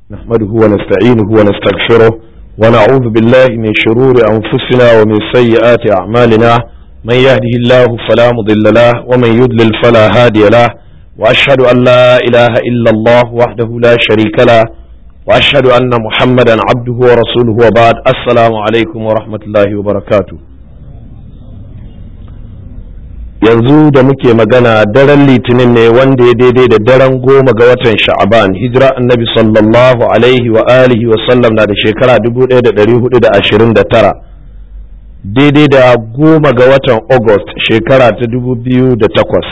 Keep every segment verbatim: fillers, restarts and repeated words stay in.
نحمده ونستعينه ونستغفره ونعوذ بالله من شرور أنفسنا ومن سيئات أعمالنا من يهده الله فلا مضل له ومن يضلل فلا هادي له وأشهد أن لا إله إلا الله وحده لا شريك له وأشهد أن محمدا عبده ورسوله وبعد السلام عليكم ورحمة الله وبركاته. yanzu da muke magana daren litinin ne wanda ya daidai da daren goma ga watan sha'aban hijira annabi sallallahu alaihi wa alihi wa sallam na da shekara dubu ɗaya da ɗari hudu da ashirin da tara daidai da goma ga watan august shekara ta dubu biyu da takwas.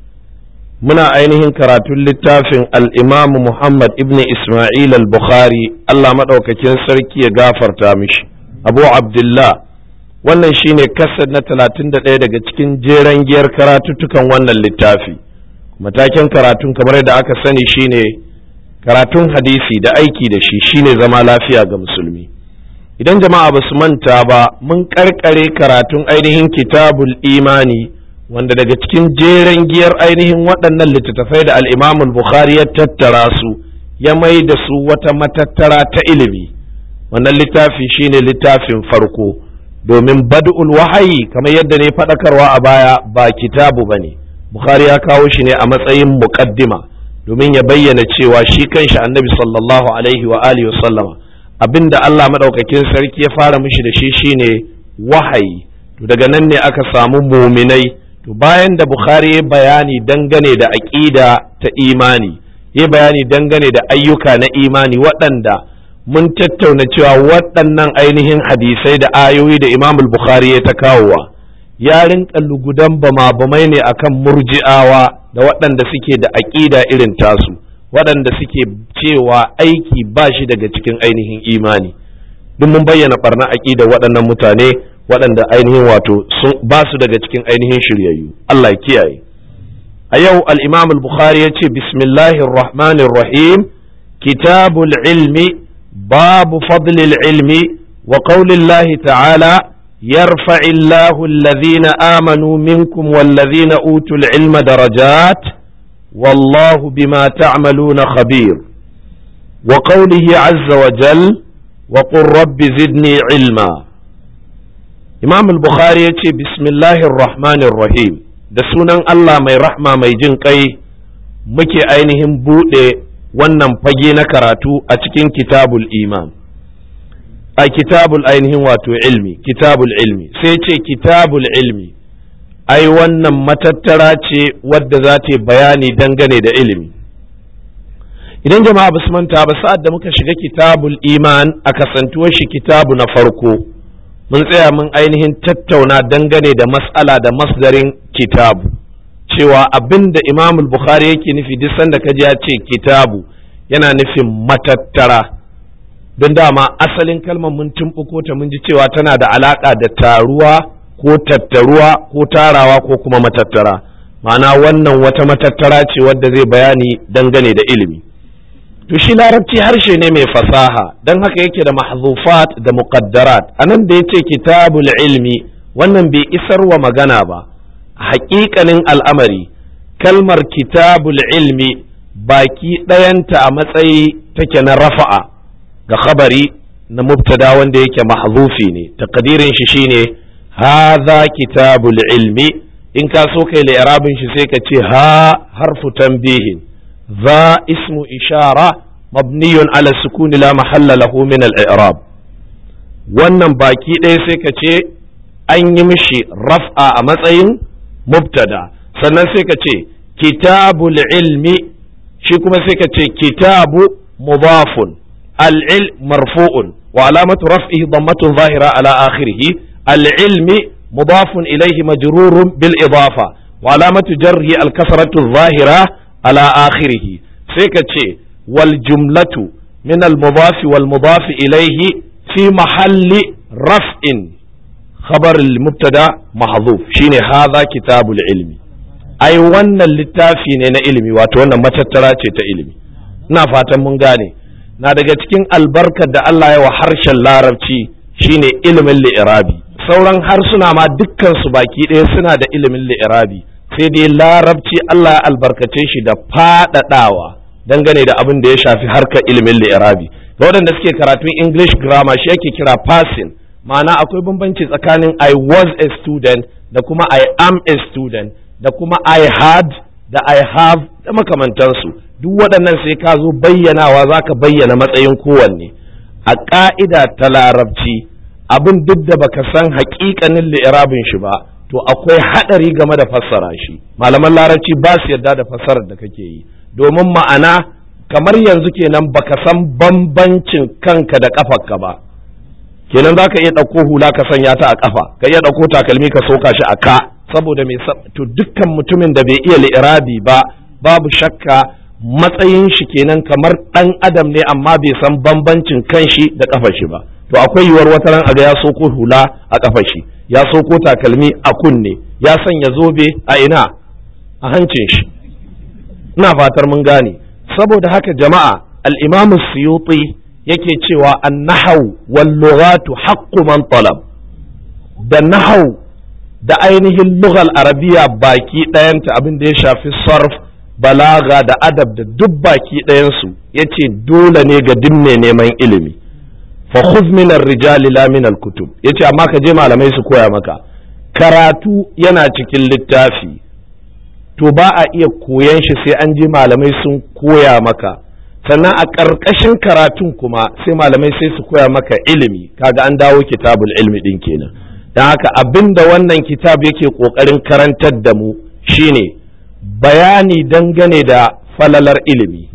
Muna ainihin karatun littafin al'imamu muhammad ibn ismail al-bukhari Allah maɗaukakin sarki ya gafarta mishi abu abdullah. Wannan shine kasar na talatin da ɗaya daga cikin jeren giyar karatuttukan wannan littafi. Matakin karatun kamar yadda aka sani shine karatun hadisi da aiki da shi shine zama lafiya ga musulmi. Idan jama'a ba su manta ba mun karkare karatun ainihin kitabul imani wanda daga cikin jeren giyar ainihin waɗannan littattafai da al-Imam al-Bukhari ya tattara su ya mai da su wata matattara ta ilimi. Wannan littafi shine littafin farko. domin bad'ul wahayi kamar yadda ne faɗakarwa a baya ba kitabu bane. Bukhari ya kawo shi ne a matsayin muqaddima domin ya bayyana cewa shi kanshi annabi sallallahu alaihi wa alihi wasallama abinda Allah madaukakin sarki ya fara mishi da shi shine wahayi. To daga nan ne aka samu muminai. To bayan da Bukhari ya bayani dangane da aqida ta imani, ya bayani dangane da ayyuka na imani waɗanda mun tattauna cewa waɗannan ainihin hadisai da ayoyi da Imam al-Bukhari ya ta kawowa ya rinka lugudan bama-bamai ne akan murji'awa da waɗanda suke da aƙida irin tasu, waɗanda suke cewa aiki ba shi daga cikin ainihin imani. Duk mun bayyana barna aƙida waɗannan mutane waɗanda ainihin wato ba su daga cikin ainihin shiryayyu. Allah ya kiyaye. A yau al-Imam al-Bukhari ya ce bismillahir rahmanir rahim kitabul ilmi باب فضل العلم وقول الله تعالى يرفع الله الذين آمنوا منكم والذين أوتوا العلم درجات والله بما تعملون خبير وقوله عز وجل وقل رب زدني علما. إمام البخاري بسم الله الرحمن الرحيم da sunan Allah mai rahma mai jin kai muke ainihin buɗe wannan fage na karatu a cikin kitabul iman a kitabul ainihin wato ilmi kitabul ilmi sai ce kitabul ilmi ai wannan matattara ce wadda za ta bayani dangane da ilimi. Idan jama'a ba su manta ba sa'ad da muka shiga kitabul iman a kasantuwar shi kitabu na farko mun tsaya mun ainihin tattauna dangane da mas'ala da masdarin kitabu cewa abin da Imam Bukhari yake nufi duk sanda kaji ya ce kitabu yana nufin matattara, don dama asalin kalmar mun tumɓuko ta mun ji cewa tana da alaƙa da taruwa ko tattaruwa ko tarawa ko kuma matattara, ma'ana wannan wata matattara ce wadda zai bayani dangane da ilimi. To shi larabci harshe ne mai fasaha don haka yake da mahzufat da muqaddarat. Anan da yace kitabul ilmi wannan bai isar wa magana ba. Haƙiƙanin al'amari kalmar kitabul ilmi baki ɗayanta a matsayi take na rafa'a ga khabari na mubtada wanda yake mahzufi ne, taqdirin shi shine hadha kitabul ilmi. in ka so kai li'irabin shi sai ka ce ha harfu tanbihin za ismu ishara mabniyun ala sukuni la mahalla lahu min al-i'rab. wannan baki ɗaya sai ka ce an yi mishi raf'a a matsayin mubtada, sannan sai ka ce kitabul ilmi, shi kuma sai ka ce kitabu mudafun al-ilm marfu'un wa alamatu raf'ihi dammatun zahira ala akhirih, al-ilmi mudafun ilayhi majrurun bil idafa wa alamatu jarhi al-kasratu zahira ala akhirih. sai ka ce wal jumlatu min al-mudaf wal mudaf ilayhi fi mahalli raf'in khabar al-mubtada mahdhuf, shine hadha kitabul ilmi. ai wannan littafi ne na ilimi, wato wannan matattara ce ta ilimi. ina fatan mun gane. na daga cikin albarkar da Allah ya wa harshen larabci shine ilimin li'irabi. sauran harsuna ma dukkan su baki ɗaya suna da ilimin li'irabi, sai dai larabci Allah ya albarkace shi da faɗaɗawa dangane da abin da ya shafi harkar ilimin li'irabi. Ga waɗanda suke karatun English grammar shi yake kira passing, ma'ana akwai bambanci tsakanin I was a student da kuma I am a student da kuma I had da I have da makamantansu. Duk waɗannan sai ka zo bayyanawa za ka bayyana matsayin kowanne. A ƙa'ida ta larabci abin duk da baka san haƙiƙanin li'irabin shi ba to akwai haɗari game da fassara shi. Malaman larabci ba su yarda da fassarar da kake yi, domin ma'ana kamar yanzu kenan baka san bambancin kanka da ƙafarka ba, kenan za ka iya ɗauko hula ka sanya ta a ƙafa, ka iya ɗauko takalmi ka soka shi a ka, saboda mai to dukkan mutumin da bai iya li'irabi ba babu shakka matsayin shi kenan kamar ɗan adam ne amma bai san bambancin kanshi da ƙafar shi ba. To akwai yiwuwar wata ran aga ya soko hula a ƙafar shi, ya soko takalmi a kunne, ya sanya zobe a ina a hancin shi. Ina fatar mun gane. Saboda haka jama'a, al-Imam Suyuti yake cewa an-nahwu wal-lughatu haqqu man talab. Da nahwu da ainihin lughal arabiya baki ɗayanta abin da ya shafi sarf, balaga da adab da duk baki ɗayansu yace dole ne ga duk mai neman ilimi. Fa khudh min ar-rijali la min al-kutub. Yace amma ka je malamai su koya maka. Karatu yana cikin littafi, to ba a iya koyan shi sai an je malamai sun koya maka. Sannan a ƙarƙashin karatun kuma sai malamai sai su koya maka ilimi. Kaga an dawo kitabul ilmi din kenan. Dan haka abinda wannan kitab yake ƙoƙarin karantar da mu shine bayani dangane da falalar ilimi,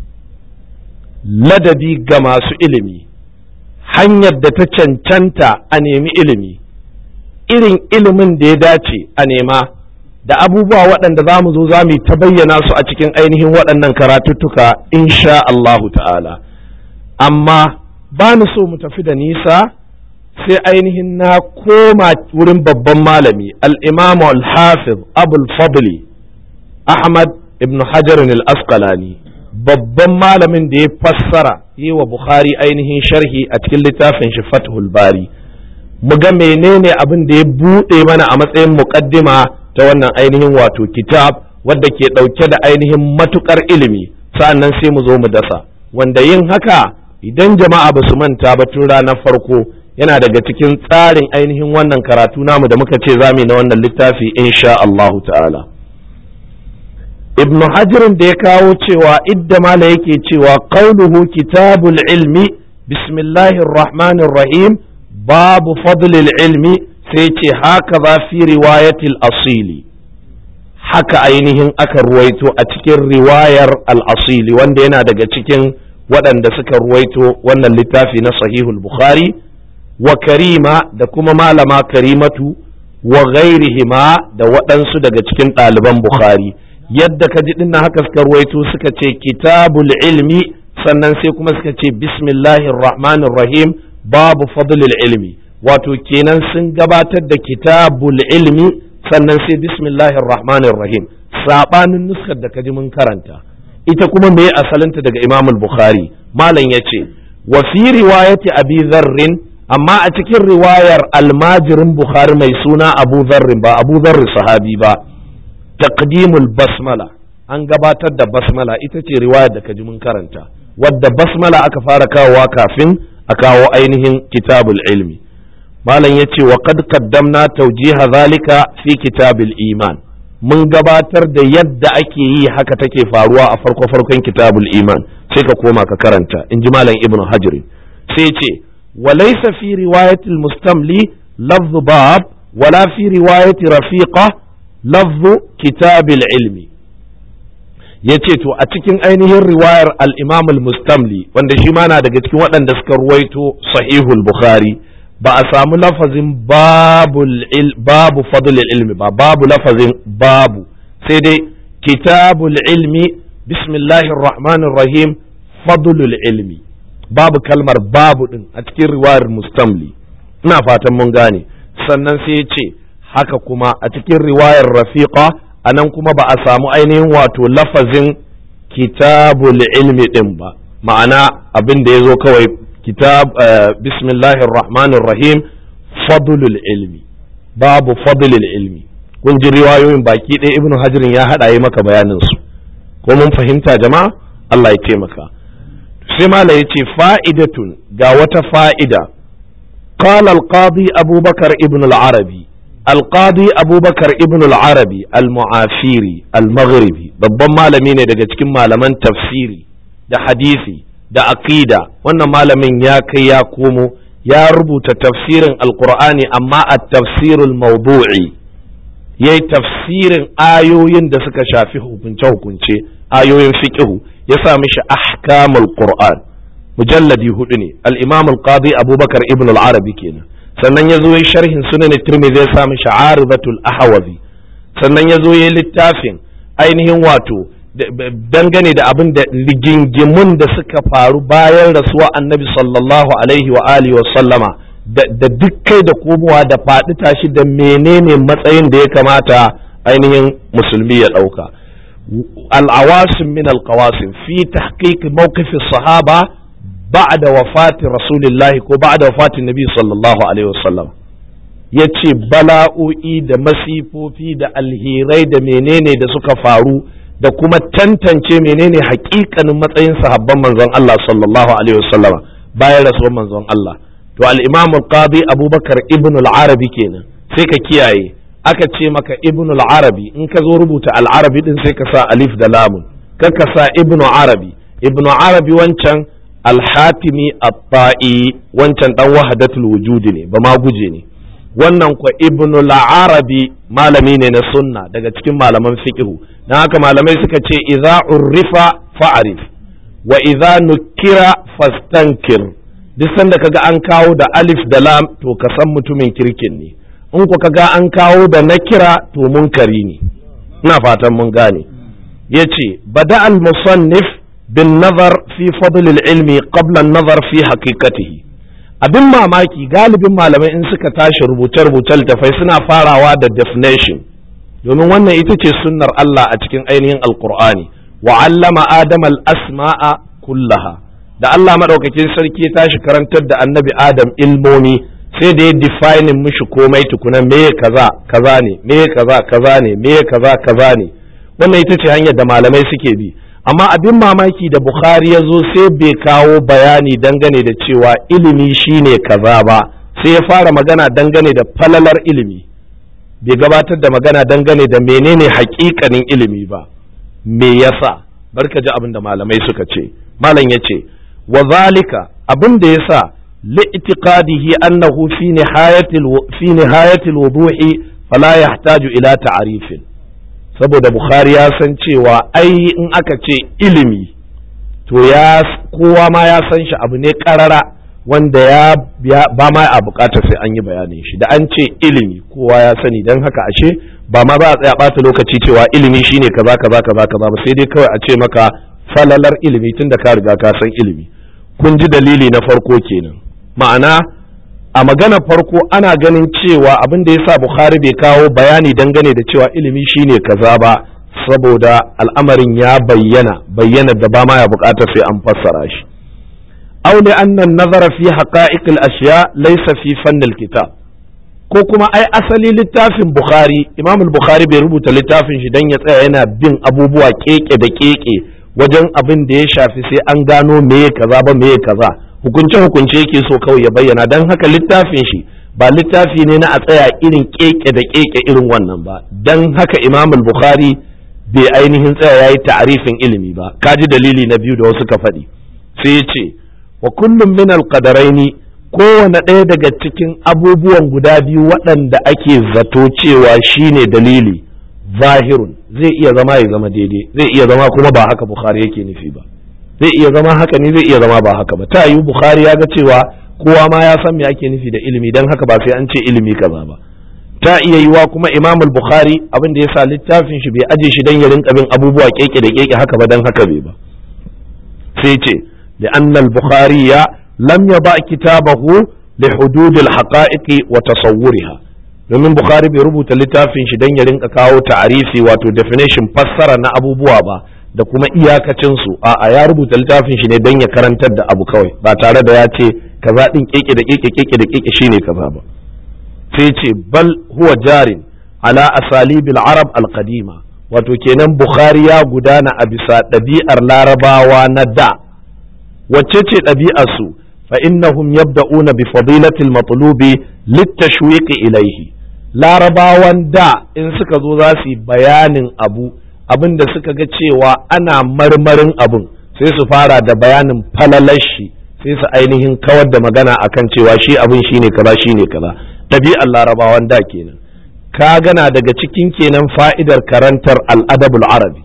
ladabi ga masu ilimi, hanyar da ta cancanta a nemi ilimi, irin ilimin da ya dace a nema, da abubuwa waɗanda za mu zo za mu ta bayyana su a cikin ainihin waɗannan karatuttuka insha Allahu ta'ala. Amma ba ni so mu tafi da nisa sai ainihin na koma wurin babban malami al-Imam al-Hafiz Abul Fadli Ahmad ibn Hajar al-Asqalani, babban malamin da ya fassara yi wa Bukhari ainihin sharhi a cikin littafin shi Fathul Bari. Mu ga menene abin da ya buɗe mana a matsayin muqaddima ta wannan ainihin wato kitab wadda ke ɗauke da ainihin matukar ilimi, sa'annan sai mu zo mu dasa, wanda yin haka idan jama'a ba su manta ba tun ranar farko yana daga cikin tsarin ainihin wannan karatu namu da muka ce zamu na wannan littafi insha Allahu ta'ala. Ibn Hajar da ya kawo cewa idda mala yake cewa qauluhu kitabul ilmi bismillahir rahmanir rahim babu fadlil ilmi, sai ce haka za fi riwayatil asili, haka ainihin aka ruwaito a cikin riwayar al-asili wanda yana daga cikin waɗanda suka ruwaito wannan littafi na sahihul Bukhari, wa karima da kuma malama karimatu wa ghairihima da waɗansu daga cikin ɗaliban Bukhari. Yadda ka ji dinnan haka suka ruwaito suka ce kitabul ilmi, sannan sai kuma suka ce bismillahir rahmanir rahim babu fadlil ilmi, wato kenan sun gabatar da kitabul ilmi sannan sai bismillahir rahmanir rahim, sabanin nuskar da ka ji mun karanta ita kuma me asalinta daga Imam al-Bukhari. Malam yace wa fi riwayati Abi Dharr, amma a cikin riwayar almajirin Bukhari mai suna Abu Dharr, ba Abu Dharr sahabi ba, taqdimul basmala, an gabatar da basmala, ita ce riwayar da kaji mun karanta wadda basmala aka fara kawowa kafin a kawo ainihin kitabul ilmi. Malam yace wa qad qaddamna tawjiha zalika fi kitabil iman, mun gabatar da yadda ake yi haka take faruwa a farko farkon kitabul iman, sai ka koma ka karanta, in ji Malam Ibn Hajar. sai ce wa laysa fi riwayatil mustamli lafzu bab wala fi riwayati rafiqa lafzu kitabil ilmi. yace to a cikin ainihin riwayar al-Imam al-Mustamli wanda shi ma na daga cikin waɗanda suka ruwaito sahihul Bukhari ba a samu lafazin babul il, babu fadlul ilmi ba, babu lafazin babu, sai dai kitabul ilmi bismillahir rahmanir rahim fadlul ilmi, babu kalmar babu din a cikin riwayar Mustamli, ina fatan mun gane. Sannan sai ya ce haka kuma a cikin riwayar Rafiqa anan kuma ba a samu ainihin wato lafazin kitabul ilmi din ba, ma'ana abin da ya zo kawai kitab bismillahir rahmanir rahim fadlul ilmi, babu fadlul ilmi. Kun ji riwayoyin baki ɗaya Ibnu Hajar ya haɗa yi maka bayanin su, ko mun fahimta jama'a? Allah ya taimaka. sai mala yace fa'idatun ga wata fa'ida. qala al-qadi abubakar ibn al-arabi al-qadi abubakar ibn al-arabi al-mu'afiri al-maghribi babban malami ne daga cikin malaman tafsiri da hadisi da aqida. wannan malamin ya kai ya komo ya rubuta tafsirin alqur'ani amma at-tafsirul mawdu'i yayi tafsirin ayoyin da suka shafi hukunce hukunce ayoyin fiqhu ya sa mishi ahkamul qur'an mujalladi hudu ne al-imam al-qadi abubakar ibn al-arabi kenan. sannan yazo yayi sharhin sunan tirmidhi ya sa mishi aridatul ahwazi. sannan yazo yayi littafin ainihin wato dangane da abin da rigingimun da suka faru bayan rasuwa annabi sallallahu alaihi wa alihi wa sallama da dukkai da komowa da faɗi tashi da menene matsayin da ya kamata ainihin musulmi ya ɗauka. al'awasim min al-qawasim fi tahqiq mawqif as-sahaba ba'da wafati rasulillahi ko ba'da wafati nabi sallallahu alaihi wa sallam yace bala'o'i da masifofi da alherai da menene da suka faru da kuma tantance menene hakikanin matsayin sahabban manzon Allah sallallahu alaihi wasallama bayan rasuwar manzon Allah. to al-imam al-qadi abubakar ibn al-arabi kenan sai ka kiyaye aka ce maka ibn al-arabi in ka zo rubuta al-arabi din sai ka sa alif da lamun kar ka sa ibn arabi ibn arabi wancan al-hatimi at-ta'i wancan dan wahdatul wujudi ne ba ma guje ne. wannan kwa ibn al-arabi malami ne na sunna daga cikin malaman fiqhu. dan haka malamai suka ce idza urrifa fa'arif wa idza nukira fastankir. duk sanda kaga an kawo da alif da lam to ka san mutumin kirkin ne, in ku kaga an kawo da nakira to munkari ne. ina fatan mun gane. yace bada al-musannif bin nazar fi fadl al-ilmi qabla an-nazar fi haqiqatihi. abin mamaki galibin malamai in suka tashi rubuce-rubuce littafai suna farawa da definition, domin wannan ita ce sunnar Allah a cikin ainihin alkur'ani. wa allama adam al-asma'a kullaha. da Allah madaukakin sarki ya tashi karantar da annabi adam ilmomi sai da ya define mishi komai tukuna me kaza kaza ne me kaza kaza ne me kaza kaza ne. wannan ita ce hanyar da malamai suke bi. amma abin mamaki da Bukhari ya zo sai bai kawo bayani dangane da cewa ilimi shine kaza ba, sai ya fara magana dangane da falalar ilimi, bai gabatar da magana dangane da menene haƙiƙanin ilimi ba. me yasa? barka ji abin da malamai suka ce. malam ya ce wa zalika abin da yasa li'tiqadihi annahu fi nihayatil fi nihayatil wuduhi fala yahtaju ila ta'rifin. saboda Bukhari ya san cewa ai in aka ce ilimi to ya kowa ma ya san shi abu ne karara wanda ya ba ma a bukatar sai an yi bayanin shi. da an ce ilimi kowa ya sani, don haka ashe ba ma ba a tsaya bata lokaci cewa ilimi shine kaza kaza kaza kaza ba, sai dai kawai a ce maka falalar ilimi tunda ka riga ka san ilimi. kun ji dalili na farko kenan. ma'ana a magana farko ana ganin cewa abin da yasa Bukhari bai kawo bayani dangane da cewa ilimi shine kaza ba saboda al'amarin ya bayyana bayyana da ba ma ya bukata sai an fassara shi. aw li anna an-nazara fi haqa'iq al-ashya laysa fi fann al-kitab. ko kuma ai asali littafin Bukhari, Imam al-Bukhari bai rubuta littafin shi dan ya tsaya yana bin abubuwa keke da keke wajen abin da ya shafi sai an gano meye kaza ba meye kaza, hukunce-hukunce yake so kawai ya bayyana. don haka littafin shi ba littafi ne na a tsaya irin keke da keke irin wannan ba. don haka Imam al-Bukhari bai ainihin tsaya yayi ta'arifin ilimi ba. kaji dalili na biyu da wasu ka faɗi. sai ya ce wa kullum min al-qadaraini, kowane ɗaya daga cikin abubuwan guda biyu waɗanda ake zato cewa shine dalili, zahirun zai iya zama ya zama daidai, zai iya zama kuma ba haka Bukhari yake nufi ba, zai iya zama haka ne zai iya zama ba haka ba. ta yi Bukhari ya ga cewa kowa ma ya san me ake nufi da ilimi, don haka ba sai an ce ilimi kaza ba. ta iya yiwa kuma Imam al-Bukhari abin da yasa littafin shi bai aje shi dan ya rinka bin abubuwa keke da keke haka ba, dan haka bai ba. sai ce لأن البخاري لم يضع كتابه لحدود الحقائق وتصورها. domin Bukhari bai rubuta littafin shi dan ya rinka kawo ta'arifi wato definition fassara na abubuwa ba da kuma iyakacin su. a'a ya rubuta littafin shi ne dan ya karantar da abu kawai ba tare da ya ce kaza din keke da keke keke da keke shine kaza ba. sai ce bal huwa jarin ala asalibil arab al qadima, wato kenan Bukhari ya gudana a bisa ɗabi'ar larabawa na da. wacce ce ɗabi'ar su fa innahum yabda'una bi fadilatil matlubi litashwiqi ilayhi. larabawan da in suka zo za su yi bayanin abu abin da suka ga cewa ana marmarin abun sai su fara da bayanin falalashi sai su ainihin kawar da magana akan cewa shi abin shine kaza shine kaza. ɗabi'ar larabawan da kenan. ka gana daga cikin kenan fa'idar karantar al'adabul arabi.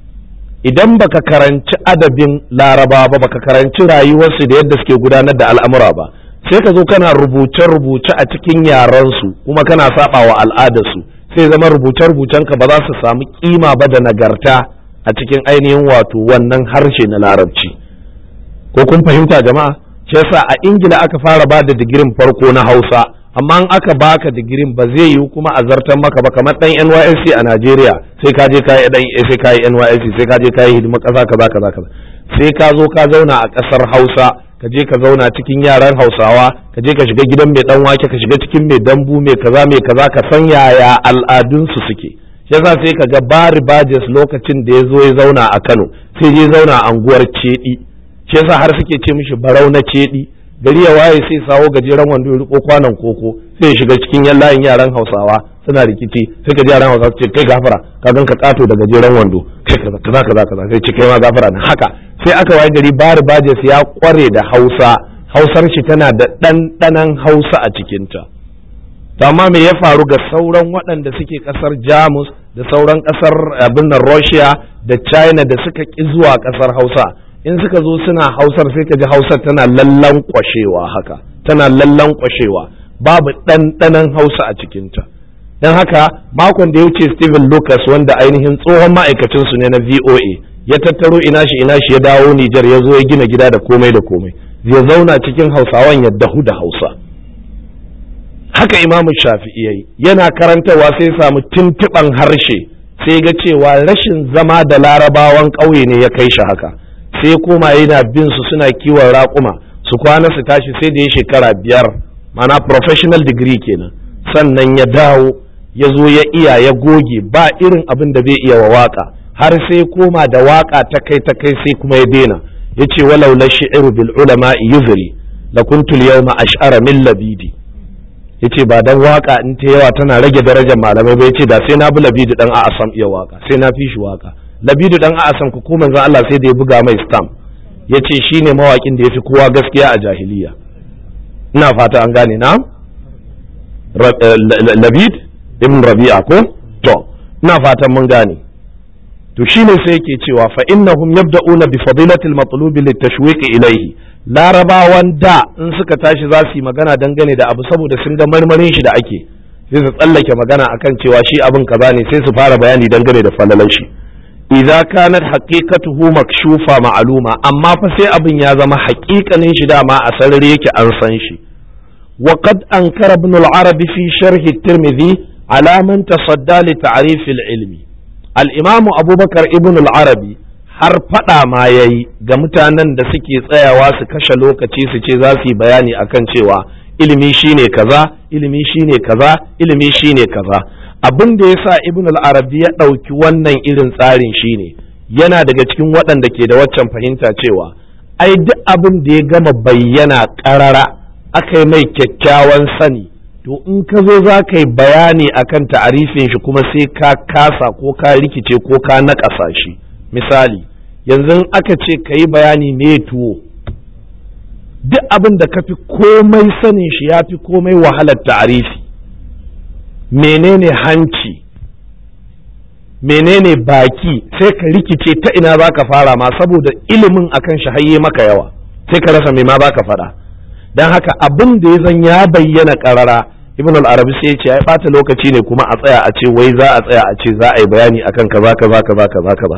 idan baka karanci adabin laraba ba baka karanci rayuwarsu da yadda suke gudanar da al'amura ba sai ka zo kana rubuce-rubuce a cikin yarensu kuma kana saba wa al'adarsu sai zama rubuce-rubucen ka ba za su samu kima ba da nagarta a cikin ainihin wato wannan harshe na larabci. ko kun fahimta jama'a? shi yasa a ingila aka fara ba da digirin farko na hausa amma in aka baka digirin ba zai yi kuma a zartan maka ba kamar dan N Y S C a Najeriya sai ka je ka yi dan sai ka yi N Y S C sai ka je ka yi hidima kaza kaza kaza kaza sai ka zo ka zauna a kasar Hausa ka je ka zauna cikin yaran Hausawa ka je ka shiga gidan mai dan wake ka shiga cikin mai dambu mai kaza mai kaza ka san yaya al'adun su suke. shi yasa sai ka ga Bari Bajes lokacin da ya zo ya zauna a Kano sai ya zauna a anguwar Cedi. shi yasa har suke ce mishi Barau na Cedi. gari ya waye sai sawo gajeren wando ya riko kwanan koko sai ya shiga cikin yallayin yaran Hausawa suna rikici sai ka ji yaran Hausawa ce kai gafara ka gan ka kato da gajeren wando kai kaza kaza kaza kaza sai ce kai ma gafara ne haka sai aka waye gari Bari Bajes ya kware da Hausa Hausar shi tana da ɗanɗanon Hausa a cikinta. to amma me ya faru ga sauran waɗanda suke ƙasar Jamus da sauran ƙasar abin nan Russia da China da suka ƙi zuwa ƙasar Hausa in suka zo suna hausar sai ka ji hausar tana lallan kwashewa haka tana lallan kwashewa babu ɗanɗanon hausa a cikinta. don haka makon da ya wuce Stephen Lucas wanda ainihin tsohon ma'aikacin su ne na V O A ya tattaro ina shi ina shi ya dawo Nijar ya zo ya gina gida da komai da komai zai zauna cikin hausawan ya dahu da hausa. haka Imam Shafi'i yayi yana karantarwa sai ya samu tuntuɓan harshe sai ga cewa rashin zama da larabawan ƙauye ne ya kai shi haka sai koma yana bin su suna kiwon raƙuma su kwana su tashi sai da ya shekara biyar mana professional degree kenan sannan ya dawo ya zo ya iya ya goge ba irin abin da bai iya wa waka har sai koma da waka ta kai ta kai sai kuma ya daina ya ce walau la shi'ru bil ulama yuzri la kuntu al yawma ash'ara min labidi ya ce ba dan waka in ta yawa tana rage darajar malamai ba ya ce da sai na bi labidi dan a asam iya waka sai na fi shi waka. Labidu dan A'asam ku ko manzon Allah sai da ya buga mai stamp yace shine mawakin da yafi kowa gaskiya a jahiliya. ina fata an gane na Labid ibn Rabi'a ko to ina fatan mun gane to shine sai yake cewa fa innahum yabda'una bi fadilati al-matlub litashwiq ilayhi. larabawan da in suka tashi za su yi magana dangane da abu saboda sun ga marmarin shi da ake sai su tsallake magana akan cewa shi abin kaza ne sai su fara bayani dangane da falalan shi. idza kanat haqiqatuhu makshufa ma'luma amma fa sai abin ya zama haƙiƙanin shi dama a sarari yake an san shi. wa qad ankara ibn al-arabi fi sharh at-tirmidhi ala man tasadda li ta'rif al-ilmi. al-imam abubakar ibn al-arabi har fada ma yayi ga mutanen da suke tsayawa su kashe lokaci su ce za su yi bayani akan cewa ilimi shine kaza ilimi shine kaza ilimi shine kaza. abin da ya sa ibn al-arabi ya ɗauki wannan irin tsarin shine yana daga cikin waɗanda ke da waccan fahimta cewa ai duk abin da ya gama bayyana ƙarara aka yi mai kyakkyawan sani to in ka zo za ka yi bayani akan ta'arifin shi kuma sai ka kasa ko ka rikice ko ka naƙasa shi. misali yanzu aka ce ka yi bayani me tuwo duk abin da ka fi komai sanin shi ya fi komai wahalar ta'arifi. menene hanci menene baki sai ka rikice ta ina za ka fara ma saboda ilimin akan shi hayye maka yawa sai ka rasa me ma za ka faɗa. don haka abin da ya zan ya bayyana ƙarara ibn al-arabi sai ya ce ai ɓata lokaci ne kuma a tsaya a ce wai za a tsaya a ce za a yi bayani akan kaza kaza kaza kaza kaza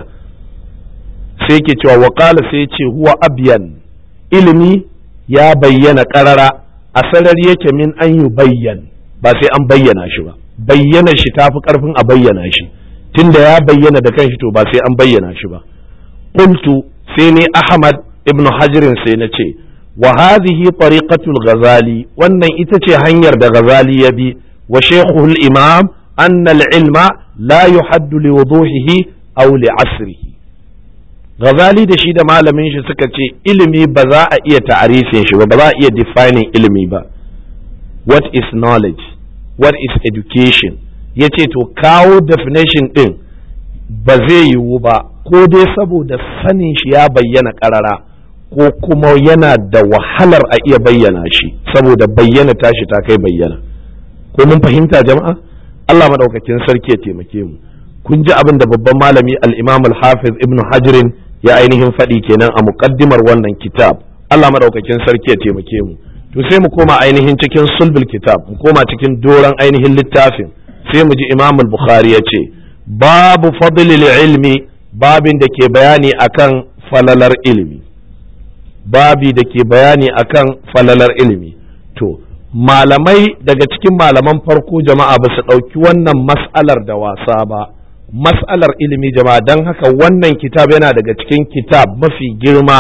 sai yake cewa wa qala sai ya ce huwa abyan ilimi ya bayyana ƙarara a sarari yake min an yi bayyan ba sai an bayyana shi ba. bayyana shi tafi karfin a bayyana shi tunda ya bayyana da kanshi to ba sai an bayyana shi ba. qultu sai ne Ahmad ibn Hajar sai na ce wa hadhihi tariqatul Ghazali wannan ita ce hanyar da Ghazali ya bi wa shaykhuhu al-imam anna al-ilma la yuhaddu li wuduhihi aw li asrihi. Ghazali da shi da malamin shi suka ce ilimi ba za a iya ta'arifin shi ba, ba za a iya defining ilimi ba. What is knowledge? What is education? Yace to kawo definition din ba zai yiwu ba, ko dai saboda sanin shi ya bayyana karara, ko kuma yana da wahalar a iya bayyana shi saboda bayyana tashi ta kai bayyana. Ko mun fahimta jama'a? Allah madaukakin sarki ya taimake mu. Kun ji abin da babban malami al-Imam al-Hafiz Ibn Hajar ya ainihin faɗi kenan a muqaddimar wannan kitab. Allah madaukakin sarki ya taimake mu. To sai mu koma ainihin cikin sulbul kitab, mu koma cikin doran ainihin littafin, sai mu ji Imam al-Bukhari ya ce babu fadlil ilmi, babin da ke bayani akan falalar ilimi. Babi da ke bayani akan falalar ilimi. To malamai daga cikin malaman farko jama'a ba su ɗauki wannan mas'alar da wasa ba, mas'alar ilimi jama'a, don haka wannan kitab yana daga cikin kitab mafi girma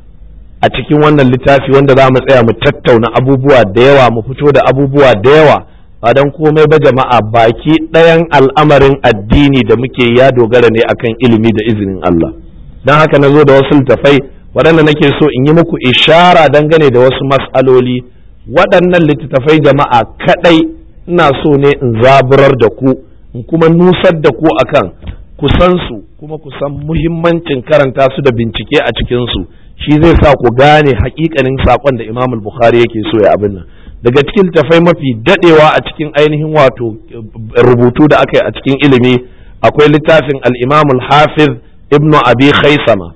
a cikin wannan littafi wanda za mu tsaya mu tattauna abubuwa da yawa, mu fito da abubuwa da yawa, ba don komai ba jama'a, baki ɗayan al'amarin addini da muke ya dogara ne akan ilimi da izinin Allah. Don haka na zo da wasu littafai waɗanda nake so in yi muku ishara dangane da wasu mas'aloli. Waɗannan littattafai jama'a kaɗai ina so ne in zaburar da ku, in kuma nusar da ku akan kusan su, kuma kusan muhimmancin karanta su da bincike a cikinsu, shi zai sa ku gane haƙiƙanin saƙon da Imam al-Bukhari yake so ya abin nan. Daga cikin littattafai mafi daɗewa a cikin ainihin wato rubutu da aka yi a cikin ilimi akwai littafin al-Imam al-Hafiz Ibn Abi Khaisama.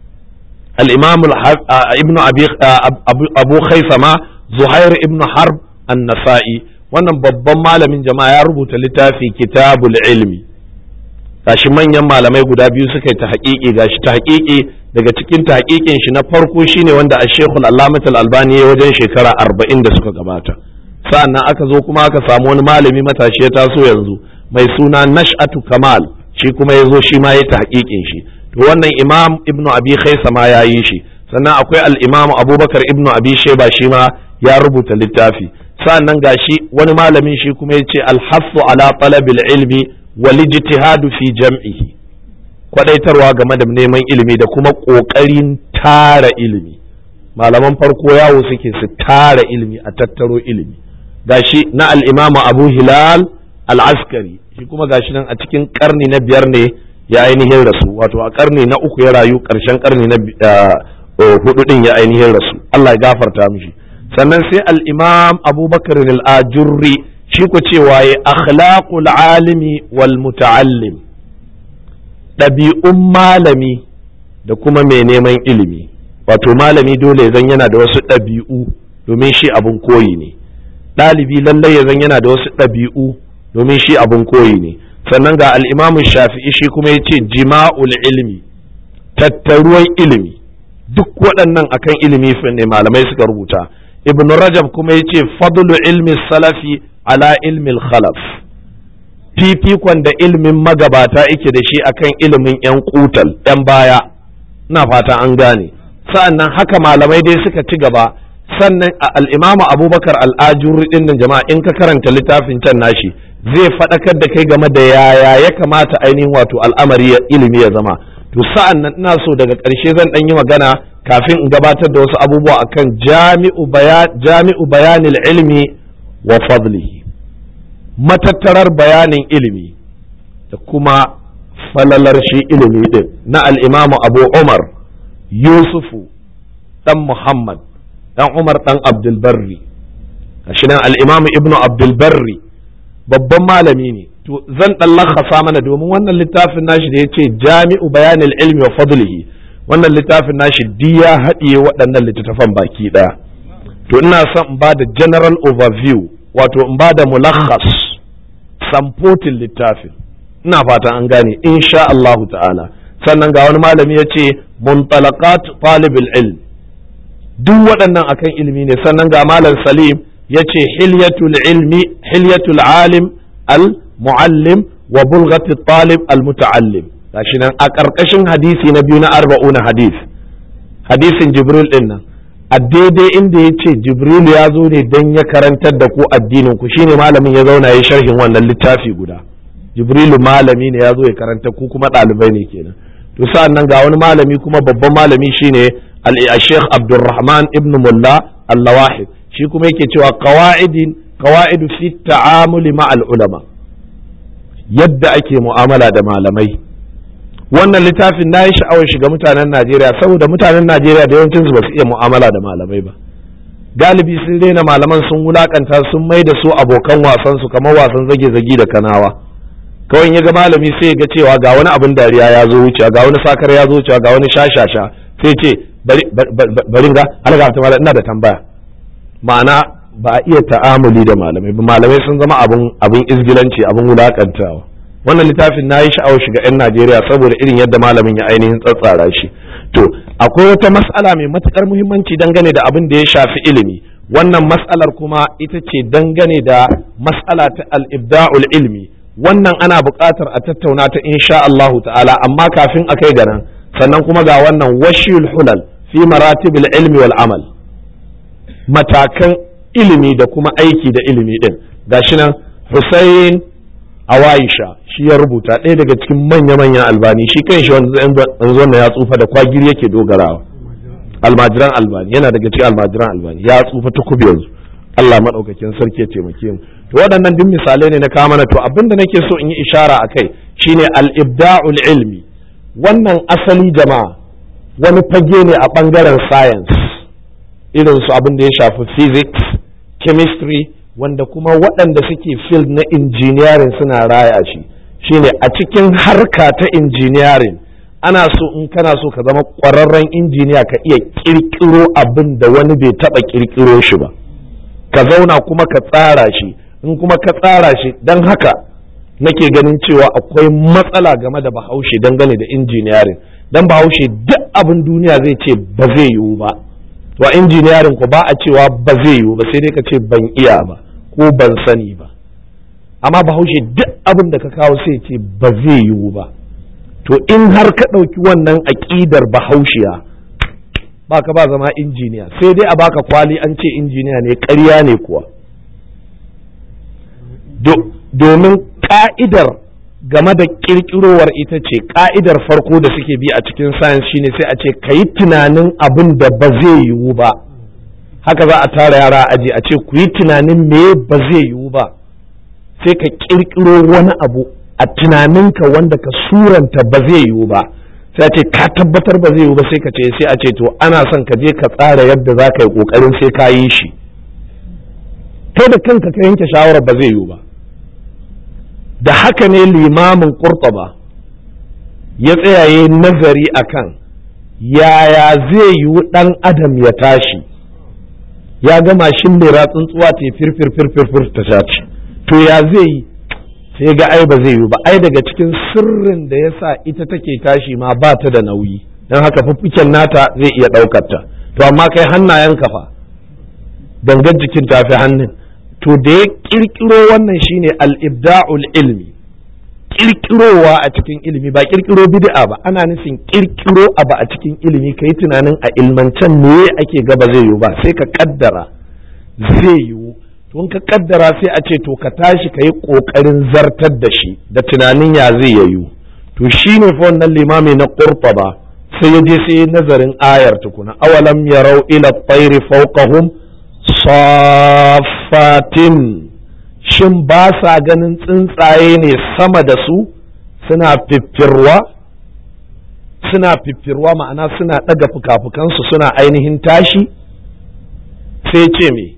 Al-Imam Ibn Abi Abu Khaisama Zuhair ibn Harb an-Nasa'i, wannan babban malamin jama'a ya rubuta littafi Kitabul Ilmi. Gashi manyan malamai guda biyu suka yi ta haƙiƙi, gashi ta haƙiƙi daga cikin ta haƙiƙin shi na farko shine wanda Ash-Shaykh Al-Allamah Al-Albani ya wajen shekara arba'in da suka gabata. Sa'annan aka zo kuma aka samu wani malami matashi ya taso yanzu mai suna Nash'atu Kamal, shi kuma ya zo shi ma ya ta haƙiƙin shi. To wannan Imam Ibn Abi Khaisama ya yi shi. Sannan akwai al-Imam Abubakar Ibn Abi Shayba shi ma ya rubuta littafi. Sa'annan gashi wani malamin shi kuma ya ce al-hassu ala talabil ilmi wal ijtihadu fi jam'ihi, kwadaitarwa game da neman ilimi da kuma kokarin tara ilimi. Malaman farko yawo suke su tara ilimi, a tattaro ilimi. Gashi na al-Imam Abu Hilal al-Askari, shi kuma gashi nan a cikin karni na biyar ne ya ainihin rasu, wato a karni na uku ya rayu, karshen karni na hudu din ya ainihin rasu. Allah ya gafarta mishi. Sannan sai al-Imam Abubakar al-Ajurri, shi ku cewa ya akhlaqul alimi wal muta'allim, ɗabi'un malami da kuma mai neman ilimi. Wato malami dole zan yana da wasu ɗabi'u domin shi abun koyi ne, ɗalibi lallai ya zan yana da wasu ɗabi'u domin shi abun koyi ne. Sannan ga al-Imam Shafi'i, shi kuma ya ce jima'ul ilmi, tattaruwan ilimi. Duk waɗannan akan ilimi ne malamai suka rubuta. Ibn Rajab kuma ya ce fadlu ilmi salafi ala ilmi khalaf, fifikon da ilmin magabata yake da shi akan ilimin yan kutal yan baya. Ina fata an gane. Sa'annan haka malamai dai suka ci gaba. Sannan al-Imam Abubakar al-Ajurri din nan jama'a, in ka karanta littafin can nashi zai faɗakar da kai game da yaya ya kamata ainihin wato al'amari ilimi ya zama. To sa'annan ina so daga ƙarshe zan ɗan yi magana kafin in gabatar da wasu abubuwa akan jami'u bayan jami'u bayanil ilmi wa fadlihi, matattarar bayanin ilimi da kuma falalar shi ilimi din na al-Imam Abu Umar Yusufu dan Muhammad dan Umar dan Abdul Barri. Gashi nan al-Imam Ibn Abdul Barri babban malami ne. To zan dan lakhasa mana domin wannan littafin nashi da yace jami'u bayanil ilmi wa fadlihi, wannan littafin nashi diya haɗiye waɗannan littattafan baki ɗaya. To ina son in ba da general overview, wato in ba da mulakhas, samfotin littafin. Ina fata an gane insha Allahu ta'ala. Sannan ga wani malami ya ce muntalaqat talibul ilm, duk waɗannan akan ilimi ne. Sannan ga malam Salim ya ce hilyatul ilmi, hilyatul alim al muallim wa bulghati talib al muta'allim. Gashi nan a ƙarƙashin hadisi na biyu na arba'una hadis, hadisin Jibril din nan, a daidai inda ya ce Jibrilu ya zo ne don ya karantar da ku addinin ku shine malamin ya zauna ya sharhin wannan littafi guda. Jibrilu malami ne ya zo ya karanta ku kuma ɗalibai ne kenan. To sa'an nan ga wani malami kuma babban malami shine al-Sheikh Abdulrahman ibn Mulla al-Lawahid, shi kuma yake cewa qawaidin qawaidu fi ta'amuli ma'al ulama, yadda ake mu'amala da malamai. Wannan littafin na yi sha'awar shiga mutanen Najeriya saboda mutanen Najeriya da yawancin su ba su iya mu'amala da malamai ba. Galibi sun daina malaman, sun wulakanta, sun mai da su abokan wasan su kamar wasan zage-zage da kanawa. Kawai ya ga malami sai ya ga cewa ga wani abin dariya ya zo wucewa, ga wani sakar ya zo wucewa, ga wani shashasha, sai ce bari bari ga alga ta malam ina da tambaya. Ma'ana ba a iya ta'amuli da malamai ba, malamai sun zama abin abin izgilanci, abin wulakantawa. Wannan littafin na yi sha'awar shiga 'yan Najeriya saboda irin yadda malamin ya ainihin tsatsara shi. To akwai wata mas'ala mai matukar muhimmanci dangane da abin da ya shafi ilimi. Wannan mas'alar kuma ita ce dangane da mas'ala ta al-ibda'ul ilmi. Wannan ana buƙatar a tattauna ta insha Allah ta'ala, amma kafin a kai ga nan sannan kuma ga wannan washiyul hulal fi maratibil ilmi wal amal, matakan ilimi da kuma aiki da ilimi din. Gashi nan Hussein Awaisha shi ya rubuta, ɗaya daga cikin manya-manyan albani, shi kan shi wanda ya tsufa da kwagiri yake dogarawa, almajiran albani, yana daga cikin almajiran albani, ya tsufa ta kubi yanzu. Allah maɗaukakin sarki ya taimake mu. To waɗannan duk misalai ne na kawo mana. To abinda nake so in yi ishara a kai shine al-ibda'ul ilmi. Wannan asali jama'a wani fage ne a ɓangaren science, irin su abin da ya shafi physics, chemistry, wanda kuma waɗanda suke field na engineering suna raya shi. Shine a cikin harka ta engineering ana so in kana so ka zama ƙwararren injiniya ka iya ƙirƙiro abin da wani bai taɓa ƙirƙiro shi ba, ka zauna kuma ka tsara shi. In kuma ka tsara shi, don haka nake ganin cewa akwai matsala game da Bahaushe dangane da engineering. Dan Bahaushe duk abin duniya zai ce ba zai yiwu ba, to engineering ko ba a cewa ba zai yiwu ba, sai dai ka ce ban iya ba ko ban sani ba. Amma Bahaushe duk abin da ka kawo sai ce ba zai yiwu ba. To in har ka ɗauki wannan aƙidar Bahaushiya, ba ka ba zama injiniya, sai dai a baka kwali an ce injiniya ne, ƙarya ne kuwa. Domin ƙa'idar game da ƙirƙirowar ita ce, ƙa'idar farko da suke bi a cikin science shine sai a ce ka yi tunanin abin da ba zai yiwu ba. Haka za a tara yara aji a ce ku yi tunanin me ba zai yiwu ba, sai ka ƙirƙiro wani abu a tunaninka wanda ka suranta ba zai yiwu ba, sai a ce ka tabbatar ba zai yiwu ba, sai ka ce sai a ce to ana son ka je ka tsara yadda za ka yi ƙoƙarin sai ka yi shi. Kai da kanka ka yanke shawarar ba zai yiwu ba. Da haka ne limamin Qurtuba ya tsayaye nazari akan yaya zai yiwu ɗan adam ya tashi, ya ga mashin mai ratsuntsuwa ta firfir firfir ta tashi, to ya zai yi, sai ga ai ba zai yiwu ba. Ai daga cikin sirrin da ya sa ita take tashi ma ba ta da nauyi, don haka fuffuken nata zai iya ɗaukar ta. To amma kai hannayen kafa, gangan jikin tafi hannun. To da ya kirkiro wannan shine al-ibda'ul ilmi, kirkirowa a cikin ilimi, ba kirkiro bid'a ba, ana nufin kirkiro abu a cikin ilimi, kai tunanin a ilmancen me ake gaba zai yiwu ba, sai ka kaddara zai yiwu. To in ka kaddara sai a ce to ka tashi ka yi kokarin zartar da shi da tunanin ya zai yiwu. To shine fa wannan limami na Qurtuba sai ya je sai nazarin ayar tukuna, awalam yarau ila at-tayri fawqahum safatin, shin ba sa ganin tsuntsaye ne sama da su suna fiffirwa, suna fiffirwa ma'ana suna ɗaga fuka-fukansu suna ainihin tashi. Sai ce me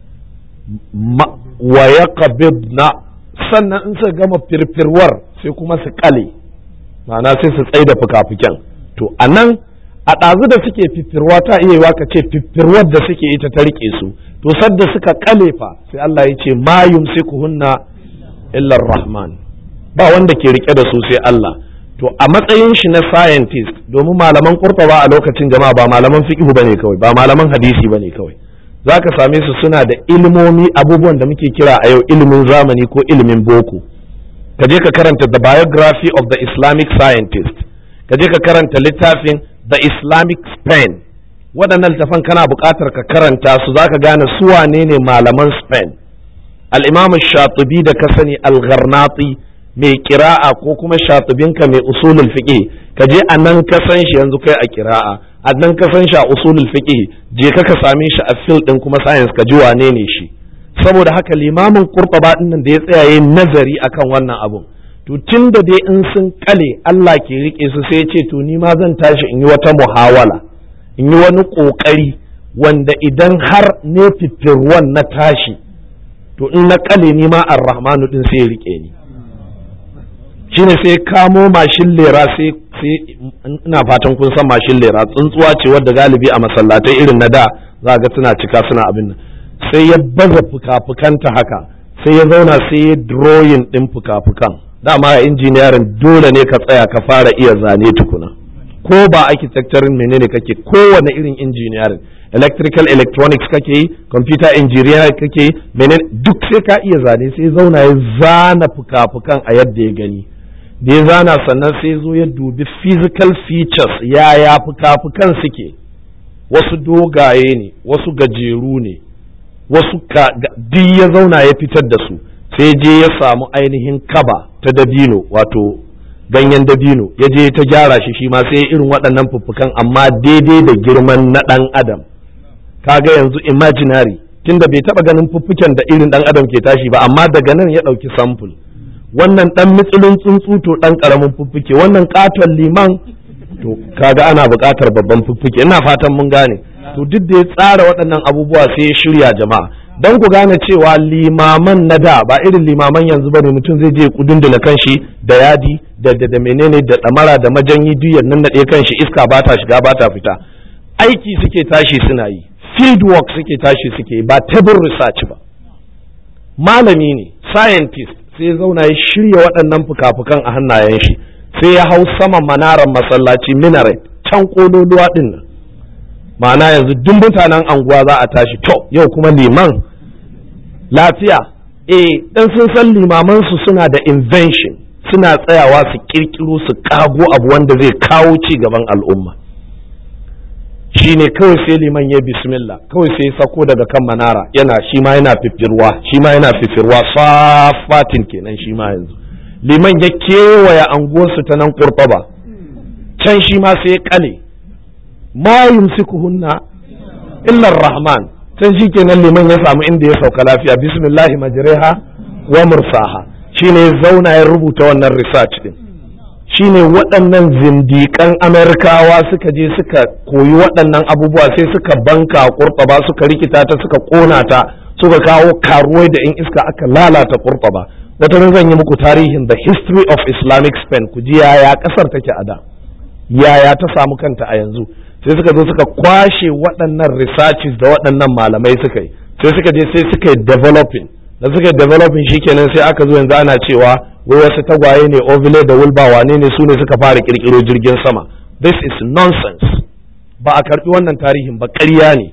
wa yaqbidna, sannan in suka gama firfirwar sai kuma su kale, ma'ana sai su tsaida fuka-fuken. To anan a ɗazu da suke fiffirwa ta iya yiwa ka ce fiffirwar da suke ita ta rike su, to sadda suka kale fa sai Allah ya ce ma yumsikuhunna illa rahman, ba wanda ke rike da su sai Allah. To a matsayin shi na scientist, domin malaman Qurtuba a lokacin jama'a ba malaman fiqh bane kawai, ba malaman hadisi bane kawai, zaka same su suna da ilimomi, abubuwan da muke kira a yau ilimin zamani ko ilimin boko. Ka je ka karanta the biography of the Islamic scientist, ka je ka karanta littafin The Islamic Span, waɗannan littafan kana buƙatar ka karanta su zaka gane su wane ne malaman Spain. al-Imam Shatibi da ka sani al-Gharnati mai kira'a ko kuma Shatibinka mai usulul fiqh ka je a nan ka san shi yanzu kai a kira'a a nan ka san shi a usulul fiqh je ka ka same shi a field din kuma science ka ji wane ne shi. Saboda haka limamin Qurtuba din nan da ya tsaya yayin nazari akan wannan abun to tun da dai in sun kale Allah ke rike su sai ya ce to ni ma zan tashi in yi wata muhawala in yi wani kokari wanda idan har ne fifirwan na tashi to in na kale ni ma ar-rahmanu din sai ya rike ni. Shine sai kamo mashin lera sai ina fatan kun san mashin lera tsuntsuwa ce wadda galibi a masallatai irin na da za ga suna cika suna abin nan sai ya baza fuka-fukanta haka sai ya zauna sai ya drawing din fuka-fukan. Dama a injiniyarin dole ne ka tsaya ka fara iya zane tukuna ko ba architecturing menene kake kowane irin injiniyarin electrical electronics kake yi computer engineering kake yi menene duk sai ka iya zane sai zauna ya zana fuka-fukan a yadda ya gani da ya zana sannan sai zo ya dubi physical features yaya fuka-fukan suke wasu dogaye ne wasu gajeru ne wasu duk ya zauna ya fitar da su sai je ya samu ainihin kaba ta dabino wato ganyen dabino ya je ta gyara shi shi ma sai irin waɗannan fuffukan amma daidai da girman na ɗan adam kaga yanzu imaginary tunda bai taɓa ganin fuffuken da irin ɗan adam ke tashi ba amma daga nan ya ɗauki sample wannan ɗan mitsilin tsuntsu to ɗan ƙaramin fuffuke wannan ƙaton liman to kaga ana buƙatar babban fuffuke ina fatan mun gane to duk da ya tsara waɗannan abubuwa sai ya shirya jama'a don ku gane cewa limaman na da ba irin limaman yanzu bane mutum zai je kudundula kanshi da yadi da da, da menene da damara da majanyi duyar nan nade kanshi iska ba ta shiga ba ta fita aiki suke tashi suna yi field work suke tashi suke ba table research ba malami ne scientist sai zauna ya shirya waɗannan fuka-fukan a hannayen shi sai ya hau saman manaran masallaci minaret can kololuwa din nan ma'ana yanzu duk mutanen anguwa za a tashi to yau kuma liman lafiya eh dan sun san limaman su suna da invention suna tsayawa su kirkiro su kago abu wanda zai kawo ci gaban al'umma shine kawai sai liman ya bismillah kawai sai sako daga kan manara yana shi ma yana fifirwa shi ma yana fifirwa safatin kenan shi ma yanzu liman ya kewaya anguwar su ta nan Qurtuba can shi ma sai ya kale ma yumsikuhunna illa ar-rahman can shikenan liman ya samu inda ya sauka lafiya bismillahi majriha wa mursaha shine ya zauna ya rubuta wannan research din shine waɗannan zindiƙan Amerikawa suka je suka koyi waɗannan abubuwa sai suka banka Qurtuba suka rikita ta suka kona ta suka kawo karuwai da in iska aka lalata Qurtuba wata zan yi muku tarihin the history of Islamic Spain ku ji yaya kasar take a da yaya ta samu kanta a yanzu sai suka zo suka kwashe waɗannan researches da waɗannan malamai suka yi sai suka je sai suka yi developing da suka yi developing shikenan sai aka zo yanzu ana cewa wai wasu tagwaye ne ovule da wulba wane ne su ne suka fara kirkiro jirgin sama this is nonsense ba a karbi wannan tarihin ba ƙarya ne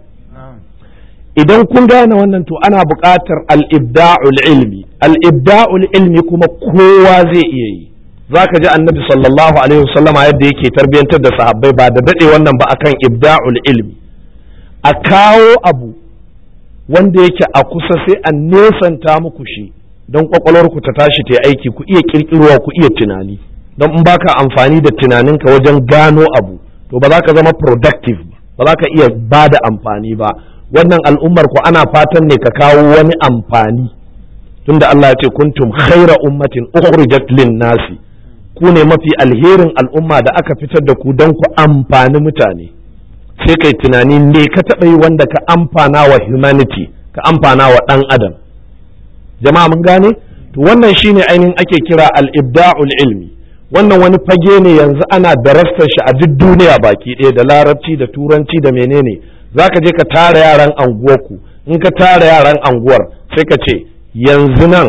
idan kun gane wannan to ana buƙatar al-ibda'ul ilmi al-ibda'ul ilmi kuma kowa zai iya yi zaka ji annabi sallallahu alaihi wasallama yadda yake tarbiyantar da sahabbai ba da dade wannan ba akan ibda'ul ilmi a kawo abu wanda yake a kusa sai a nesanta muku shi don kwakwalwarku ta tashi ta aiki ku iya kirkirowa ku iya tunani don in baka amfani da tunaninka wajen gano abu to ba za ka zama productive ba za ka iya ba da amfani ba wannan al'ummar ku ana fatan ne ka kawo wani amfani tunda Allah ya ce kuntum khaira ummatin ukhrijat lin-nasi ku ne mafi alherin al'umma da aka fitar da ku don ku amfani mutane sai kai tunani me ka taɓa yi wanda ka amfana wa humanity ka amfana wa ɗan adam jama'a mun gane to wannan shine ainihin ake kira al-ibda'ul ilmi wannan wani fage ne yanzu ana darastar shi a duk duniya baki ɗaya da larabci da turanci da menene zaka je ka tara yaran anguwarku in ka tara yaran anguwar sai ka ce yanzu nan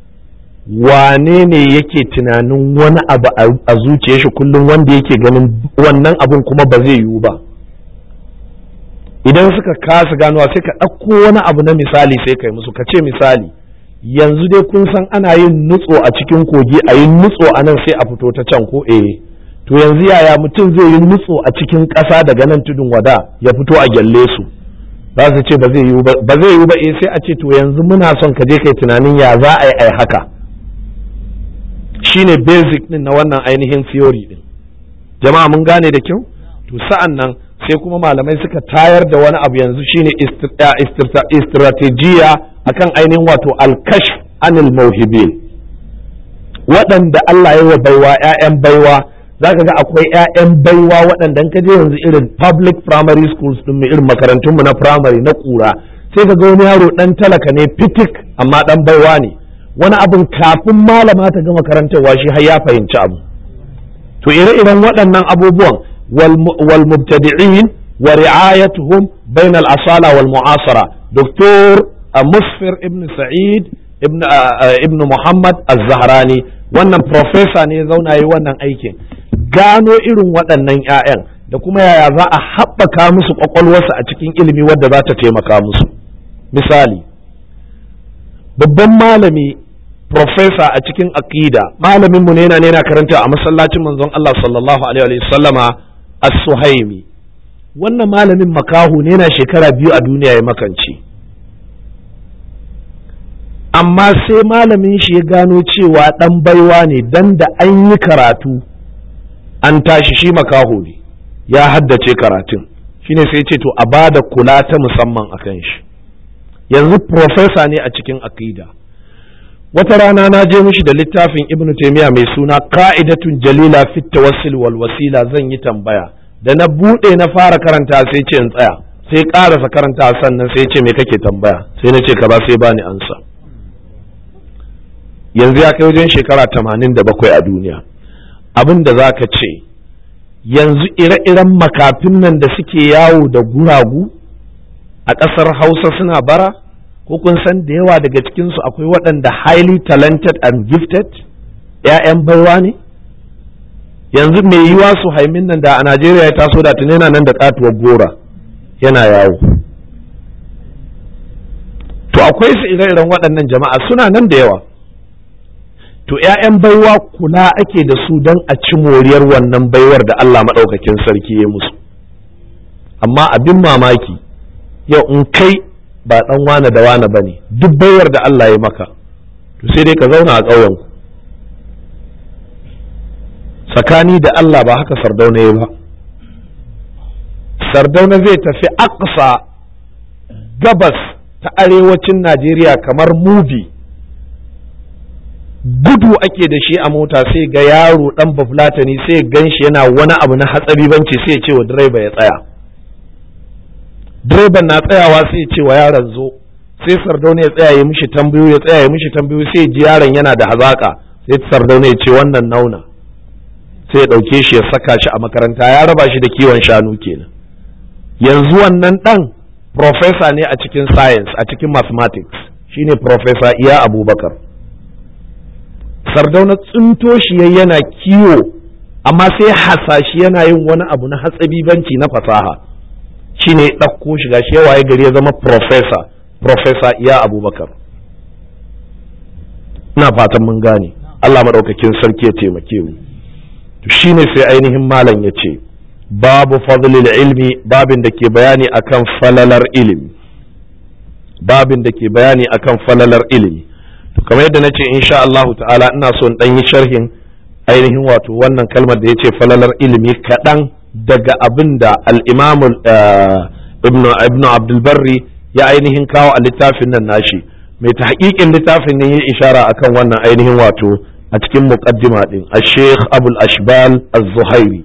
wane ne yake tunanin wani abu a zuciyar shi kullum wanda yake ganin wannan abun kuma ba zai yiwu ba idan suka kasa ganowa sai ka ɗauko wani abu na misali sai kai musu ka ce misali yanzu dai kun san ana yin nutso a cikin kogi a yin nutso a nan sai a fito ta can ko eh to yanzu yaya mutum zai yi nutso a cikin ƙasa daga nan tudun wada ya fito a gyalle su za su ce ba zai yiwu ba ba zai yiwu ba eh sai a ce to yanzu muna son ka je kai tunanin ya za a yi ai haka shine basic din na wannan ainihin theory din jama'a mun gane da kyau to sa'an nan sai kuma malamai suka tayar da wani abu yanzu shine istiratejiya akan ainihin wato al-kashf anil mawhibin waɗanda Allah ya wa baiwa ƴaƴan baiwa zaka ga akwai ƴaƴan baiwa waɗanda ka je yanzu irin public primary schools din mu irin makarantun mu na primary na kura sai ka ga wani yaro dan talaka ne fitik amma dan baiwa ne wani abin kafin malama ta gama karantarwa shi har ya fahimci abu to ire-iren waɗannan abubuwan wal mubtadi'in wa ri'ayatuhum bain al asala wal mu'asara doktor Musfir ibn Sa'id ibn ibn Muhammad az-Zahrani wannan professor ne zauna yi wannan aikin gano irin waɗannan ƴaƴan da kuma yaya za a haɓaka musu ƙwaƙwalwarsu a cikin ilimi wadda za ta taimaka musu misali babban malami professor a cikin aqida malamin mu ne yana ne yana karanta a masallacin manzon Allah sallallahu alaihi wa sallama as-Suhaimi wannan malamin makahu ne yana shekara biyu a duniya ya makanci amma sai malamin shi ya gano cewa dan baiwa ne dan da an yi karatu an tashi shi makaho ne ya haddace karatun shine sai ce to a bada kula ta musamman akan shi yanzu professor ne a cikin aqida wata rana na je mishi da littafin ibnu taymiya mai suna qa'idatun jalila fi tawassul wal wasila zan yi tambaya da na bude na fara karanta sai ce in tsaya sai karasa karanta sannan sai ce me kake tambaya sai na ce ka ba sai bani ansa yanzu ya kai wajen shekara tamanin da bakwai a duniya abin da za ka ce yanzu ire-iren makafin nan da suke yawo da guragu a ƙasar hausa suna bara ko kun san da yawa daga cikinsu akwai waɗanda highly talented and gifted ‘ya'yan baiwa ne yanzu mai yiwa su haimin nan da a najeriya ya taso da tunena nan da katuwar gora yana yawo to akwai su ire-iren waɗannan jama'a suna nan da yawa to ‘ya'yan baiwa kula ake da su don a ci moriyar wannan baiwar da Allah maɗaukakin sarki ya musu amma abin mamaki yau in kai ba ɗan wane da wane ba ne duk baiwar da Allah ya maka to sai dai ka zauna a ƙauyenku tsakani da Allah ba haka sardauna ya ba sardauna zai tafi aqsa gabas ta arewacin Najeriya kamar mubi gudu ake da shi a mota sai ga yaro dan bafulatani sai gan shi yana wani abu na hatsabibanci sai ya ce wa direba ya tsaya direban na tsayawa sai ya ce wa yaron zo sai sardauna ya tsaya ya mishi tambayo ya tsaya ya mishi tambayo sai ji yaron yana da hazaka sai sardauna ya ce wannan nauna sai ya dauke shi ya saka shi a makaranta ya raba shi da kiwon shanu kenan yanzu wannan dan professor ne a cikin science a cikin mathematics shine professor Iya Abubakar sardauna tsinto shi yana kiwo amma sai hasashi yana yin wani abu na hatsabibanci na fasaha shine ɗauko shi gashi yawa ya gari ya zama professor professor Iya Abubakar ina fatan mun gane Allah madaukakin sarki ya taimake mu to shine sai ainihin malam ya ce babu fadlil ilmi babin da ke bayani akan falalar ilimi babin da ke bayani akan falalar ilimi to kamar yadda nace insha Allah ta'ala ina so in dan yi sharhin ainihin wato wannan kalmar da yace falalar ilimi kadan daga abin da al-Imam Ibn Ibn Abdul Barri ya ainihin kawo a littafin nan nashi mai tahqiqin littafin ne ya ishara akan wannan ainihin wato a cikin muqaddima din al-Sheikh Abul Ashbal Az-Zuhairi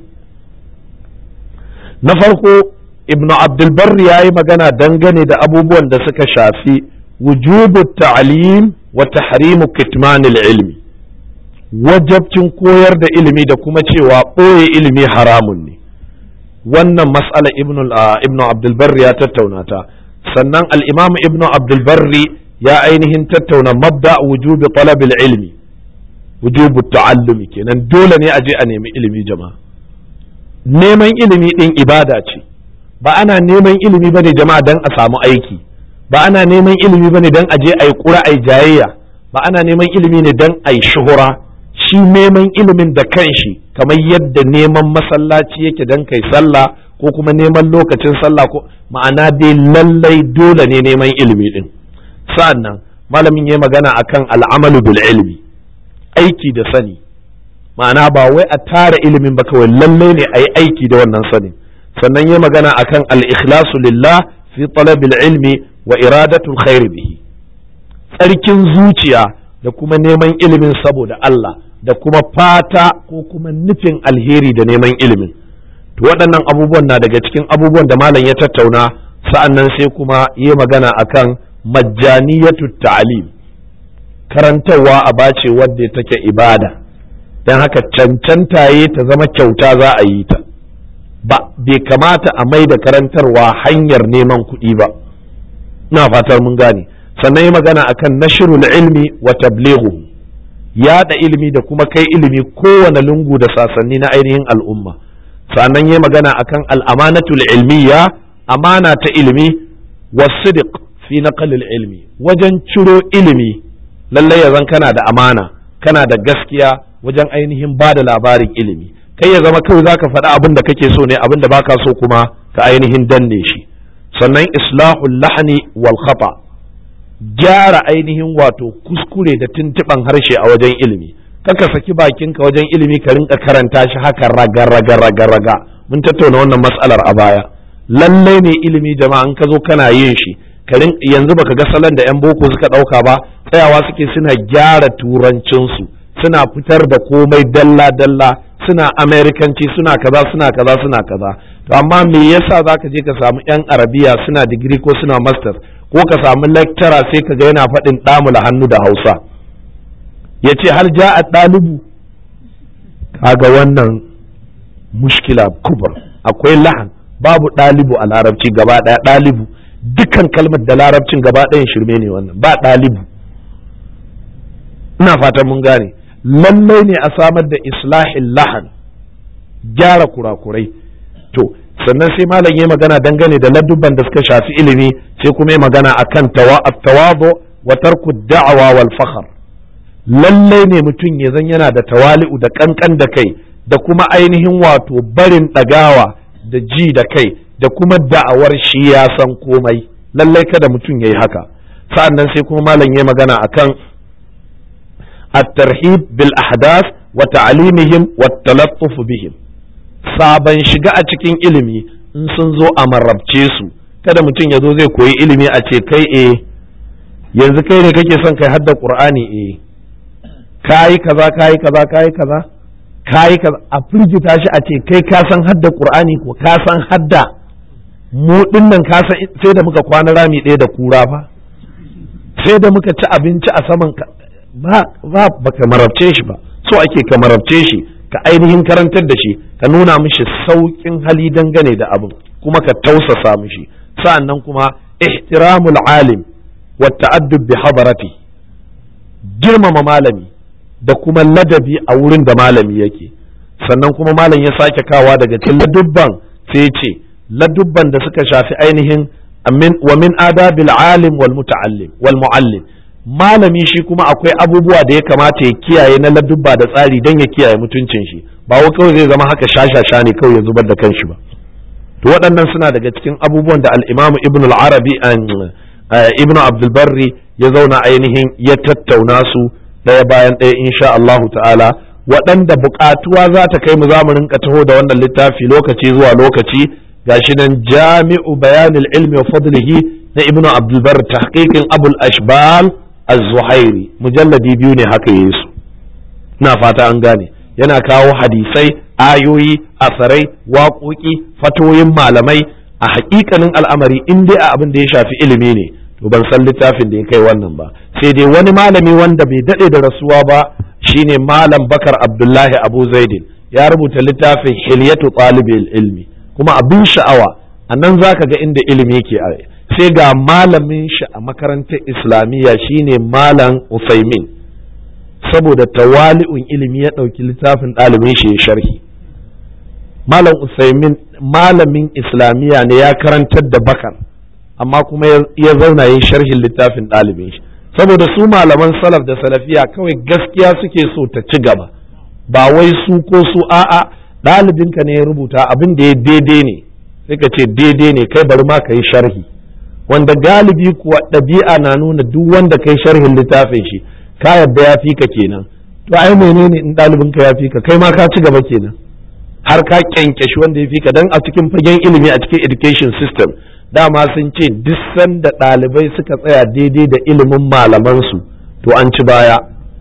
na farko Ibn Abdul Barri yayi magana dangane da abubuwan da suka shafi wujubu ta'lim wa tahrimu kitman al-ilmi wajabcin koyar da ilimi da kuma cewa ɓoye ilimi haramun ne wannan mas'ala ibn Abdul Barri ya tattauna ta sannan al-Imam ibn Abdul Barri ya ainihin tattauna mabda wujubi talab al-ilmi wujubu ta'allumi kenan dole ne a je a nemi ilimi jama'a neman ilimi din ibada ce ba ana neman ilimi bane jama'a dan a samu aiki ba ana neman ilimi bane dan a je a yi ƙura a yi jayayya ba ana neman ilimi ne dan a yi shuhura shi neman ilimin da kanshi kamar yadda neman masallaci yake dan kai sallah ko kuma neman lokacin sallah ko ma'ana dai lallai dole ne neman ilimi din. Sa'annan malamin yayi magana akan al'amalu bil ilmi, aiki da sani, ma'ana ba wai a tara ilimin ba kawai, lallai ne ayi aiki da wannan sanin. Sannan yayi magana akan al-ikhlasu lillah fi talabil ilmi wa iradatul khair bihi, tsarkin zuciya da kuma neman ilimin saboda Allah da kuma fata ko kuma nufin alheri da neman ilimin. To waɗannan abubuwan na daga cikin abubuwan da malam ya tattauna. Sa'annan sai kuma yi magana akan majjaniyatu ta'lim, karantarwa a bace wadda take ibada, don haka cancantaye ta zama kyauta za a yi ta, ba bai kamata a mai da karantarwa hanyar neman kuɗi ba. Ina fatar mun gane. Sannan yi magana akan nashrul ilmi wa tablighu, yaɗa ilimi da kuma kai ilimi kowane lungu da sasanni na ainihin al'umma. Sannan yi magana akan al'amanatul ilmiya, amana ta ilimi, wasidiq fi naqlil ilmi, wajen ciro ilimi lallai ya zan kana da amana, kana da gaskiya wajen ainihin ba da labarin ilimi. Kai ya zama kawai zaka faɗi abin da kake so ne, abin da baka so kuma ka ainihin danne shi. Sannan islahul lahni wal khata, gyara ainihin wato kuskure da tuntuɓan harshe a wajen ilimi. Kaka saki bakinka wajen ilimi ka rinka karanta shi haka raga raga raga raga. Mun tattauna wannan mas'alar a baya. Lallai ne ilimi jama'a, in ka zo kana yin shi, yanzu baka ga salon da 'yan boko suka ɗauka ba, tsayawa suke suna gyara turancinsu, suna fitar da komai dalla dalla, suna amerikanci, suna kaza suna kaza suna kaza. To amma me yasa zaka je ka samu 'yan arabiya suna digiri ko suna master, ko ka samu lecturer sai ka ga yana faɗin ɗamula hannu da Hausa, ya ce har ja a ɗalibu. Kaga wannan mushkila kubar, akwai lahan, babu ɗalibu a larabci gaba ɗaya. Ɗalibu dukkan kalmar da larabcin gaba ɗayan shirme ne, wannan ba ɗalibu. Ina fatan mun gane. Lallai ne a samar da islahin lahan, gyara kurakurai. To sannan sai malam yayi magana dangane da ladubban da suka shafi ilimi, sai kuma yayi magana akan tawadu wa tarku da'awa wal fakhr. Lallai ne mutum ya zan yana da tawali'u da kankan da kai da kuma ainihin wato barin ɗagawa da ji da kai da kuma da'awar shi ya san komai. Lallai kada mutum yayi haka. Sa'annan sai kuma malam yayi magana akan at-tarhib bil ahdath wa ta'limihim wa talaffuf bihim. Sabon shiga a cikin ilimi in sun zo a marabce su, kada mutum ya zo zai koyi ilimi a ce kai eh yanzu kai ne kake son kai hadda Qur'ani eh kayi kaza kayi kaza kayi kaza kayi kaza, a firgita shi a ce kai ka san hadda Qur'ani ko ka san hadda, mu dinnan ka san sai da muka kwana rami ɗaya da kura fa, sai da muka ci abinci a saman ka, ba ba baka marabce shi ba. So ake ka marabce shi, ka ainihin karantar da shi, ka nuna mishi sauƙin hali dangane da abin, kuma ka tausasa mishi. Sa'annan kuma ihtiramul alim wa ta'addub bi hadarati, girmama malami da kuma ladabi a wurin da malami yake. Sannan kuma malam ya sake kawa daga cikin ladubban, sai ce ladubban da suka shafi ainihin wa min adabil alim wal muta'allim wal muallim. Malami shi kuma akwai abubuwa da ya kamata ya kiyaye na ladubba da tsari don ya kiyaye mutuncin shi, ba wai kawai zai zama haka shashasha ne kawai ya zubar da kanshi ba. To waɗannan suna daga cikin abubuwan da al-Imam Ibn al-Arabi an Ibn Abdul Barri ya zauna ainihin ya tattauna su ɗaya bayan ɗaya insha Allahu ta'ala, waɗanda buƙatuwa za ta kai mu za mu rinka taho da wannan littafi lokaci zuwa lokaci. Gashi nan Jami'u Bayanil Ilmi wa Fadlihi na Ibn Abdul Barr, tahqiqin Abul Ashbal Az-Zuhairi, mujalladi biyu ne haka yayi su. Ina fata an gane. Yana kawo hadisai, ayoyi, asarai, waƙoƙi, fatoyin malamai. A haƙiƙanin al'amari in dai a abin da ya shafi ilimi ne, to ban san littafin da ya kai wannan ba. Sai dai wani malami wanda bai daɗe da rasuwa ba shine Malam Bakar Abdullahi Abu Zaidin, ya rubuta littafin Hilyatu Talibil Ilmi, kuma abin sha'awa a nan za ka ga inda ilimi yake. Sai ga malamin shi a makarantar islamiyya shine Malam Usaimin, saboda tawali'un ilimi ya ɗauki littafin ɗalibin shi ya sharhi. Malam Usaimin malamin islamiyya ne, ya karantar da Bakar, amma kuma ya zauna yin sharhin littafin ɗalibin shi, saboda su malaman salaf da salafiya kawai gaskiya suke so ta ci gaba, ba wai su ko su a'a ɗalibinka ne ya rubuta abin da ya daidai ne sai ka ce daidai ne kai bari ma ka yi sharhi, wanda galibi kuwa ɗabi'a na nuna duk wanda kai sharhin littafin shi ka yadda ya fi ka kenan. To ai menene in ɗalibinka ya fi ka kai ma ka ci gaba kenan har ka kyankyashi wanda ya fi ka, dan a cikin fagen ilimi a cikin education system dama sun ce duk sanda ɗalibai suka tsaya daidai da ilimin malamansu to an ci baya.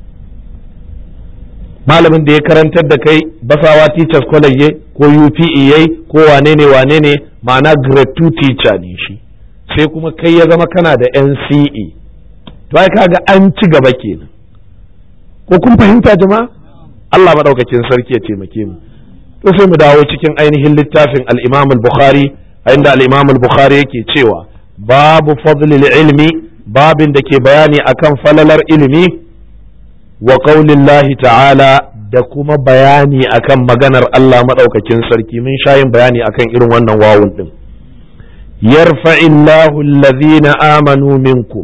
Malamin da ya karantar da kai Basawa Teachers College ko U P E ko wane ne wane ne ma'ana grade two teacher ne shi, sai kuma kai ya zama kana da N C E, to ai kaga an ci gaba kenan. Ko kun fahimta jama'a? Allah madaukakin sarki ya taimake mu. To sai mu dawo cikin ainihin littafin al-Imam al-Bukhari, inda al-Imam al-Bukhari yake cewa babu fadlil ilmi, babin da ke bayani akan falalar ilimi, wa qaulillahi ta'ala, da kuma bayani akan maganar Allah madaukakin sarki. Mun sha yin bayani akan irin wannan wawun din. Yarfa'illahu alladhina amanu minkum,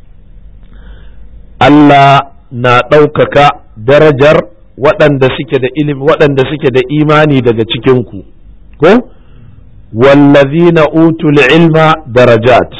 Allah na ɗaukaka darajar waɗanda suke da ilimi, waɗanda suke da imani daga cikinku, ko wallazina utul ilma darajat,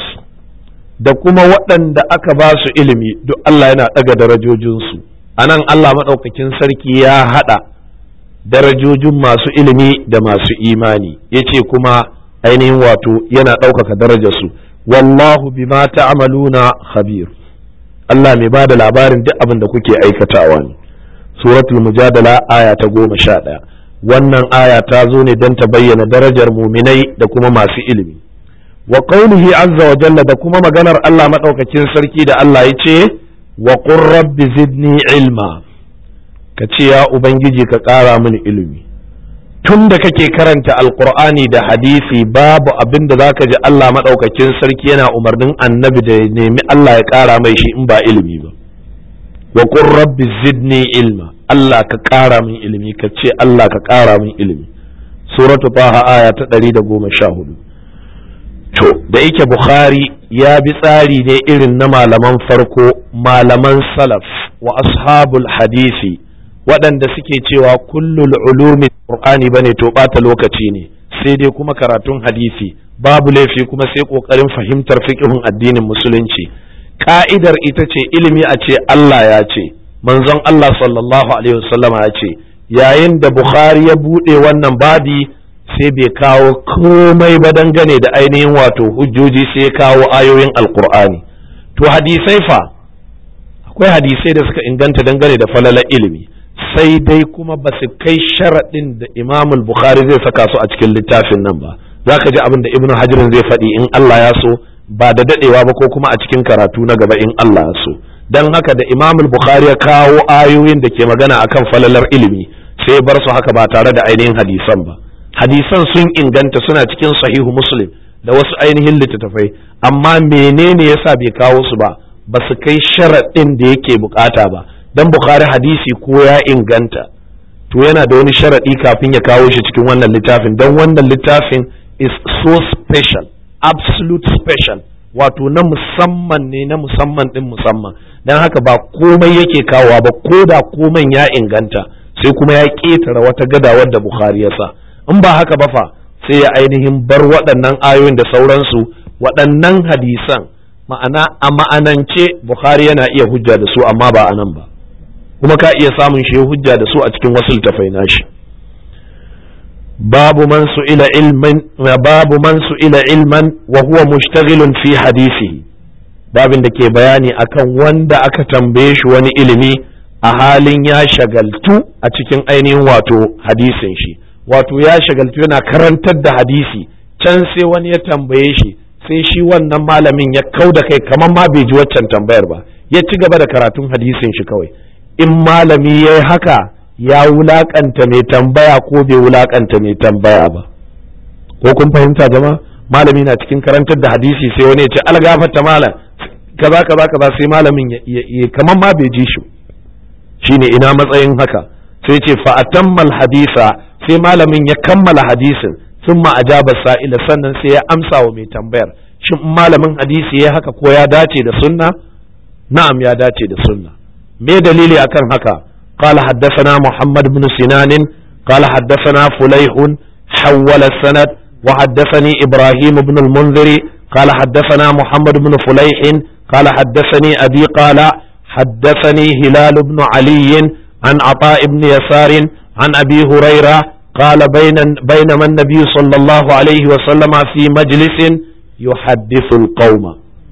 da kuma waɗanda aka ba su ilimi duk Allah yana ɗaga darajojinsu. A nan Allah maɗaukakin sarki ya haɗa darajojin masu ilimi da masu imani, ya ce kuma ainihin wato yana ɗaukaka darajarsu. Wallahu bima ta'maluna khabir, Allah mai ba da labarin duk abin da kuke aikatawa ne. Suratul Mujadala aya ta goma sha ɗaya. Wannan aya ta zo ne don ta bayyana darajar muminai da kuma masu ilimi. Wa qaulihi azza wa jalla, da kuma maganar Allah madaukakin sarki da Allah ya ce wa qur rabbi zidni ilma, ka ce ya ubangiji ka ƙara mini ilimi. Tun da kake karanta alqur'ani da hadisi babu abin da zaka ji Allah madaukakin sarki yana umarnin annabi da ya nemi Allah ya ƙara mai shi in ba ilimi ba. Wa qur rabbi zidni ilma, Allah ka ƙara min ilimi, ka ce Allah ka ƙara min ilimi. Suratu Taha aya ta ɗari da goma sha hudu. To da yake Bukhari ya bi tsari ne irin na malaman farko, malaman salaf wa ashabul hadisi, waɗanda suke cewa kullul ulumi Qur'ani bane to ɓata lokaci ne, sai dai kuma karatun hadisi babu laifi, kuma sai ƙoƙarin fahimtar fiqhun addinin musulunci. Ka'idar ita ce ilimi a ce Allah ya ce, manzon Allah sallallahu alaihi wasallama ya ce. Yayin da Bukhari ya buɗe wannan babi sai bai kawo komai ba dangane da ainihin wato hujjoji, sai ya kawo ayoyin alkur'ani. To hadisai fa, akwai hadisai da suka inganta dangane da falalar ilimi, sai dai kuma ba su kai sharaɗin da Imamul Bukhari zai saka su a cikin littafin nan ba. Za ka ji abin da Ibn Hajar zai faɗi in Allah ya so, ba da daɗewa ba ko kuma a cikin karatu na gaba in Allah ya so. Don haka da Imamul Bukhari ya kawo ayoyin da ke magana akan falalar ilimi, sai bar su haka ba tare da ainihin hadisan ba. Hadisan sun inganta, suna cikin sahihu Muslim da wasu ainihin littattafai, amma menene yasa bai kawo su ba, ba su kai sharaɗin da yake bukata ba. Dan Bukhari hadisi ko ya inganta, to yana da wani sharaɗi kafin ya kawo shi cikin wannan littafin, don wannan littafin is so special, absolute special, wato na musamman ne, na musamman din musamman. Dan haka ba komai yake kawowa ba, ko da komai ya inganta sai kuma ya ƙetare wata gada wadda Bukhari ya sa. In ba haka ba fa sai ya ainihin bar waɗannan ayoyin da sauransu, waɗannan hadisan ma'ana a ma'anance Bukhari yana iya hujja da su, amma ba a nan ba, kuma ka iya samun shi hujja da su a cikin wasu littafai nashi. babu man su'ila ilman babu man su'ila ilman wa huwa mushtaghilun fi hadisihi, babin da ke bayani akan wanda aka tambaye shi wani ilimi a halin ya shagaltu a cikin ainihin wato hadisin shi, wato ya shagaltu yana karantar da hadisi, can sai wani ya tambaye shi, sai shi wannan malamin ya kau da kai kamar ma bai ji waccan tambayar ba, ya ci gaba da karatun hadisin shi kawai. In malami ya yi haka, ya wulakanta mai tambaya ko bai wulakanta mai tambaya ba? Ko kun fahimta jama'a? Malami na cikin karantar da hadisi sai wani ya ce algafarta malam kaza kaza kaza, sai malamin ya kamar ma bai ji shi. Shine ina matsayin haka? Sai ce fa atammal hadisa, sai malamin ya kammala hadisin, summa ajaba sa'ila, sannan sai ya amsa wa mai tambayar. Shin malamin hadisi ya haka ko ya dace da sunna? Na'am, ya dace da sunna. Me dalili akan haka? قال حدثنا محمد بن سنان قال حدثنا فليح حول السند وحدثني إبراهيم بن المنذر قال حدثنا محمد بن فليح قال حدثني أبي قال حدثني هلال بن علي عن عطاء بن يسار عن أبي هريرة قال بين بينما النبي صلى الله عليه وسلم في مجلس يحدث القوم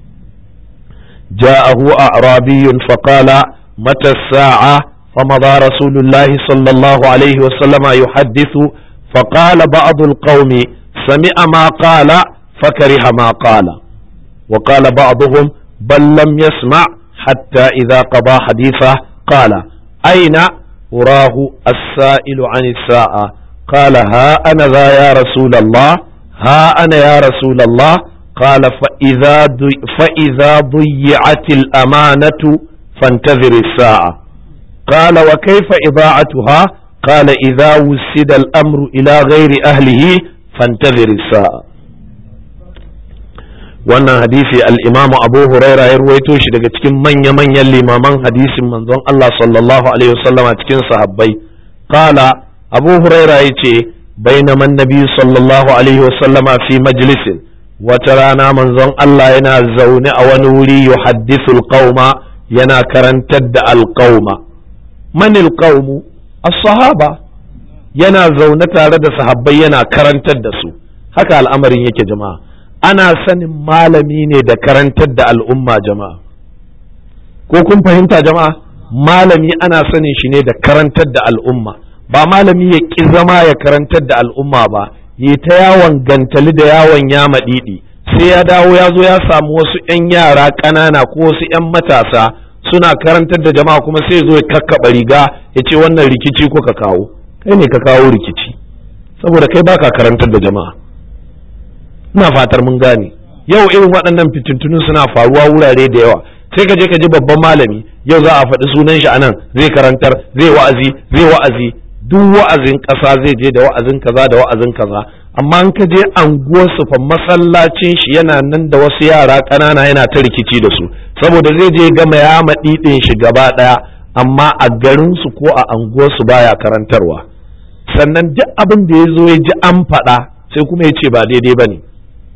جاءه أعرابي فقال متى الساعة فمضى رسول الله صلى الله عليه وسلم يحدث فقال بعض القوم سمع ما قال فكره ما قال وقال بعضهم بل لم يسمع حتى إذا قضى حديثه قال أين أراه السائل عن الساعة قال ها أنا ذا يا رسول الله ها أنا يا رسول الله قال فإذا فإذا ضيعت الأمانة فانتظر الساعة قال وكيف إضاعتها قال إذا وسد الأمر إلى غير أهله فانتظر الساعة. wannan hadisi al-Imam Abu Huraira ya ruwaito shi daga cikin manya-manyan limaman hadisin manzon Allah sallallahu alaihi wasallam a cikin sahabbai. Qala Abu Huraira yace bainama an-nabi sallallahu alaihi wasallam fi majlisin, wata rana manzon Allah yana zaune a wani wuri yuhaddithu al-qauma, yana karantar da al-qauma. Man al-qaumu as-sahaba, yana zaune tare da sahabbai yana karantar da su. Haka al'amarin yake jama'a. Ana sanin malami ne da karantar da al'umma jama'a, ko kun fahimta jama'a? Malami ana sanin shi ne da karantar da al'umma, ba malami ya ƙi zama ya karantar da al'umma ba, yi ta yawon gantali da yawon yama ɗiɗi, sai ya dawo ya zo ya samu wasu ‘yan yara ƙanana ko wasu ‘yan matasa suna karantar da jama'a kuma sai zo ya kakkaɓa riga ya ce wannan rikici ko ka kawo, kai ne ka kawo rikici, saboda kai baka karantar da jama'a. Ina fatar mun gane, yau irin waɗannan fitintunun suna faruwa wurare da yawa, sai ka je ka ji babban malami yau za a faɗi sunan shi anan zai karantar zai wa'azi zai wa'azi duk wa'azin ƙasa zai je da wa'azin kaza da wa'azin kaza, amma in ka je anguwar su fa masallacin shi yana nan da wasu yara ƙanana yana ta rikici da su, saboda zai je gama ya maɗiɗin shi gaba ɗaya, amma a garin su ko a anguwar su baya karantarwa. Sannan duk abin da ya zo ya ji an faɗa sai kuma ya ce ba daidai ba ne.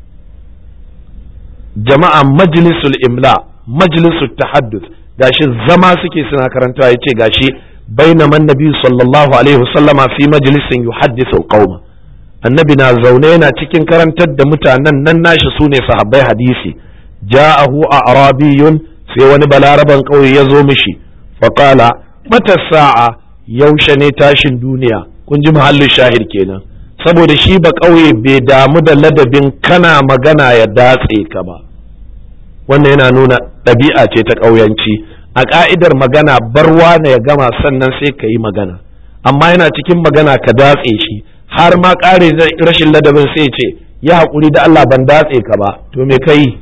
Jama'a majlisul imla, majlisul tahadduth, gashi zama suke suna karantawa, yace gashi bainaman nabi sallallahu alaihi wasallama fi majlisin yuhaddithu alqauma, annabi na zaune yana cikin karantar da mutanen nan nashi sune sahabbai hadisi. Ja'ahu a'rabiyun, sai wani balaraban kauye ya zo mishi, faqala mata sa'a, yaushe ne tashin duniya? Kun ji mahallin shahid kenan, saboda shi ba kauye bai damu da ladabin kana magana ya datse ka ba, wannan yana nuna ɗabi'a ce ta ƙauyanci. A ƙa'idar magana barwa na ya gama sannan sai ka yi magana, amma yana cikin magana ka datse shi, har ma ƙare rashin ladabin sai ce ya haƙuri da Allah ban datse ka ba, to me ka yi?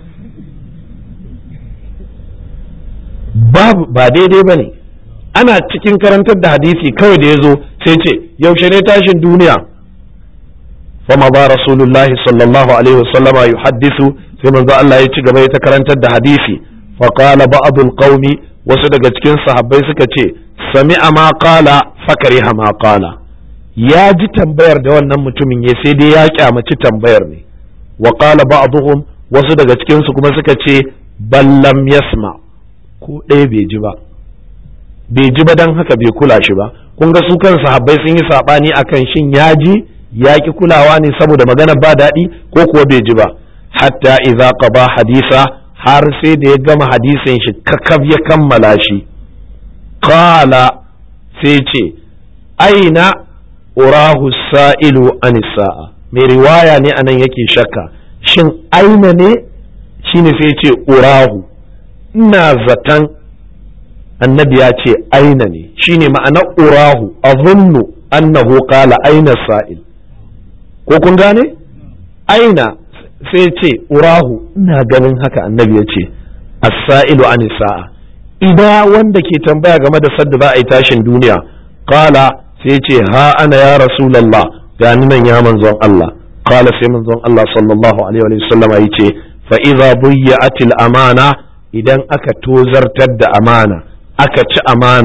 Ba daidai ba ne. Ana cikin karantar da hadisi kawai da ya zo sai ce yaushe ne tashin duniya? fama ba rasulullahi sallallahu alaihi wasallama yuhaddisu, sai manzo Allah ya ci gaba ya ta karantar da hadisi. Fa qala ba'dul qaumi, wasu daga cikin sahabbai suka ce sami'a ma qala fakariha ma qala, ya ji tambayar da wannan mutumin ya sai dai ya kyamaci tambayar ne. Wa qala ba'dhum, wasu daga cikin su kuma suka ce bal lam yasma, ko ɗaya bai ji ba bai ji ba dan haka bai kula shi ba. Kun ga su kan sahabbai sun yi sabani akan shin ya ji ya ki kulawa ne saboda magana ba daɗi ko kuwa bai ji ba. Hatta idza qada hadisa, har sai da ya gama hadisin shi kakaf ya kammala shi. Qala, sai ce aina urahu sa'ilu an sa'a, mai riwaya ne anan yake shakka shin aina ne, shine sai ce urahu, ina zaton annabi ya ce aina ne, shine ma'ana urahu, azunnu annahu qala aina sa'il, ko kun gane? Aina sai ce urahu, ina ganin haka annabi ya ce as-sa'ilu an sa'a, ida wanda ke tambaya game da sadda za a yi tashin duniya. Qala, sai ce ha ana ya rasulullah, ga ni nan ya manzon Allah. Qala, sai manzon Allah sallallahu alaihi wa sallama yace fa idza buyya'atil amana, idan aka tozartar da amana, aka ci amana,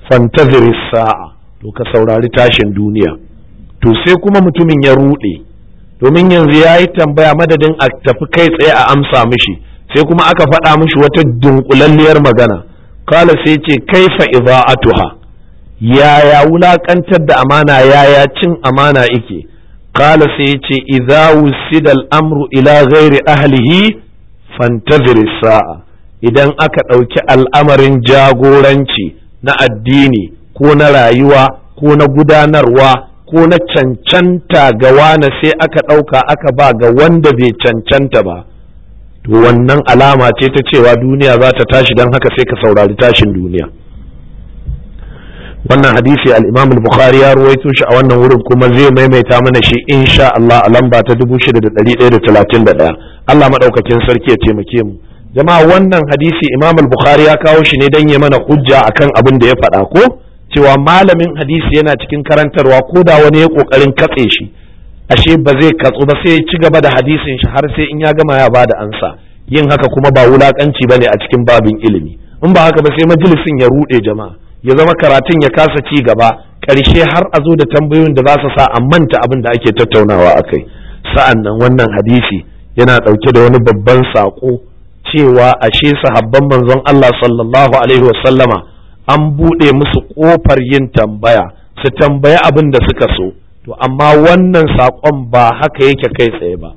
fantazir sa'a, to ka saurari tashin duniya. To sai kuma mutumin ya rude, domin yanzu ya yi tambaya madadin a tafi kai tsaye a amsa mishi, sai kuma aka faɗa mishi wata dunkulalliyar magana. Kala sai ce kaifa idha'atuha, yaya wulakantar da amana, yaya cin amana ike. Kala sai ce idza wusida al-amru ila ghairi ahlihi fantazir sa'a, idan aka ɗauki al'amarin jagoranci na addini ko na rayuwa ko na gudanarwa ko na cancanta ga wane sai aka ɗauka aka ba ga wanda bai cancanta ba, to wannan alama ce ta cewa duniya za ta tashi, don haka sai ka saurari tashin duniya. Wannan hadisi al-Imam al-Bukhari ya ruwaito shi a wannan wurin kuma zai maimaita mana shi insha Allah a lamba ta dubu shida da ɗari ɗaya da talatin da ɗaya. Allah madaukakin sarki ya taimake mu. Jama'a, wannan hadisi Imam al-Bukhari ya kawo shi ne don ya mana hujja akan abin da ya faɗa, ko cewa malamin hadisi yana cikin karantarwa ko da wani ya kokarin katse shi, ashe ba zai katsu ba, sai ya ci gaba da hadisin shi har sai in ya gama ya bada ansa. Yin haka kuma ba wulakanci bane a cikin babin ilimi. In ba haka ba sai majalisin ya rude jama'a, ya zama karatun ya kasa ci gaba, karshe har a zo da tambayoyin da za su sa a manta abin da ake tattaunawa akai. Sa'an nan wannan hadisi yana ɗauke da wani babban saƙo cewa ashe sahabban manzon Allah sallallahu alaihi wasallama an buɗe musu ƙofar yin tambaya, su tambaya abin da suka so, to amma wannan saƙon ba haka yake kai tsaye ba.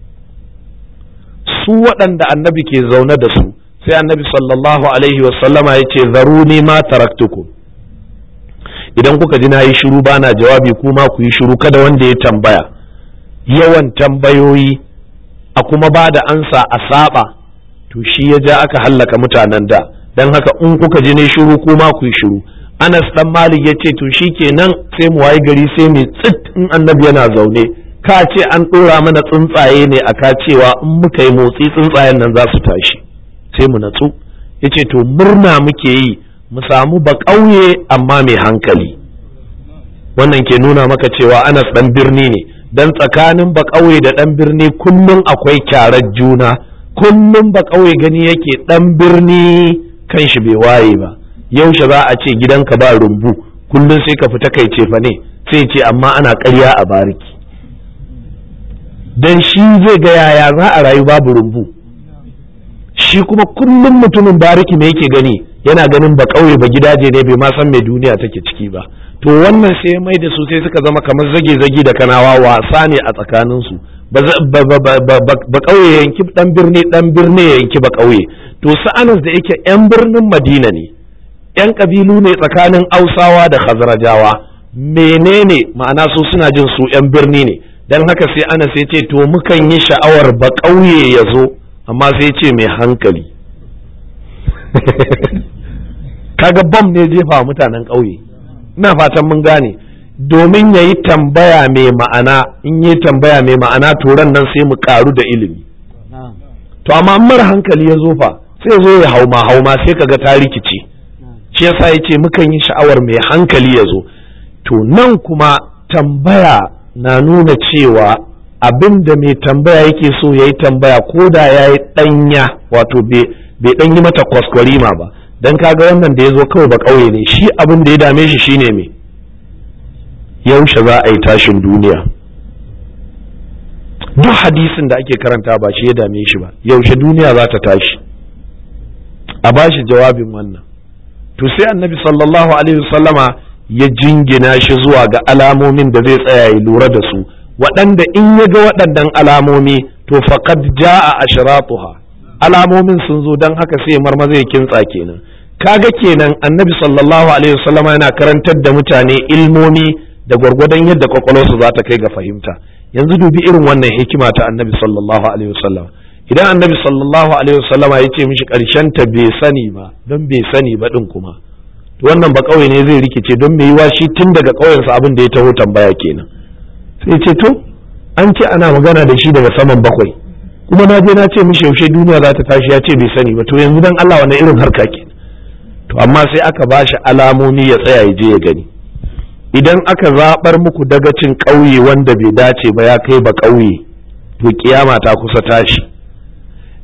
Su waɗanda annabi ke zaune da su, sai annabi sallallahu alaihi wasallama ya ce zaruni ma taraktukum, idan kuka ji na yi shiru bana jawabi kuma ku yi shiru, kada wanda ya tambaya. Yawan tambayoyi a kuma ba da ansa a saba, to shi ya ja aka hallaka mutanen da. Dan haka in kuka ji ne shiru kuma ku yi shiru. Anas dan Malik ya ce to shikenan sai mu wayi gari sai mu tsit in annabi yana zaune, ka ce an dora mana tsuntsaye ne aka cewa in muka yi motsi tsuntsayen nan za su tashi, sai mu natsu. Yace to murna muke yi mu samu ba ƙauye amma mai hankali. Wannan ke nuna maka cewa Anas dan birni ne, dan tsakanin ba ƙauye da dan birni kullum akwai kyarar juna. Kullum ba ƙauye gani yake dan birni kan shi bai waye ba. Yaushe za a ce gidanka ba rumbu, kullum sai ka fita kai cefa ne, sai ce amma ana ƙarya a bariki. Dan shi zai ga yaya za a rayu babu rumbu. Shi kuma kullum mutumin bariki me yake gani, yana ganin ba ƙauye ba gidaje ne, bai ma san me duniya take ciki ba. To wannan sai mai da su sai suka zama kamar zage-zage da kanawa, wasa ne a tsakaninsu. Ba ƙauye yanki ɗan birni, ɗan birni yanki ba ƙauye. To sa'anas da yake 'yan birnin Madina ne, 'yan ƙabilu ne tsakanin Ausawa da Khazrajawa, menene ma'ana su suna jin su 'yan birni ne, don haka sai Anas ya ce to mukan yi sha'awar ba ƙauye ya zo, amma sai ce mai hankali. Kaga bam ne jefa mutanen ƙauye, ina fatan mun gane, domin ya yi tambaya mai ma'ana. In yi tambaya mai ma'ana turan nan sai mu karu da ilimi. To amma mara hankali ya zo fa sai zo ya hauma hauma sai kaga ta rikice. Shi yasa yace mukan yi sha'awar mai hankali ya zo. To nan kuma tambaya na nuna cewa abinda mai tambaya yake so ya yi tambaya ko da ya yi ɗanya, wato bai ɗan yi mata kwaskwarima ba. Dan kaga wannan da ya zo kawai ba ƙauye ne, shi abin da ya dame shi shine me, yaushe za a yi tashin duniya. Duk hadisin da ake karanta ba shi ya dame shi ba, yaushe duniya za ta tashi, a ba shi jawabin wannan. To sai annabi sallallahu alaihi wasallama ya jingina shi zuwa ga alamomin da zai tsaya ya lura da su, waɗanda in ya ga waɗannan alamomi to faqad jaa ashratuha, alamomin sun zo, don haka sai marmaza ya kintsa kenan. Kaga kenan annabi sallallahu alaihi wasallama yana karantar da mutane ilmomi da gwargwadon yadda kwakwalwarsu za ta kai ga fahimta. Yanzu dubi irin wannan hikima ta annabi sallallahu alaihi wasallam. Idan annabi sallallahu alaihi wasallam ya ce mishi karshen ta bai sani ba, don bai sani ba din kuma, to wannan ba kauye ne zai rikice, don mai yiwa shi tun daga kauyensa abin da ya taho tambaya kenan. Sai ce to an ce ana magana da shi daga saman bakwai, kuma na je na ce mishi yaushe duniya za ta tashi, ya ce bai sani ba. To yanzu dan Allah wannan irin harka kenan. To amma sai aka bashi alamomi ya tsaya ya je ya gani. Idan aka zaɓar muku dagacin ƙauye wanda bai dace ba ya kai ba ƙauye, to kiyama ta kusa tashi.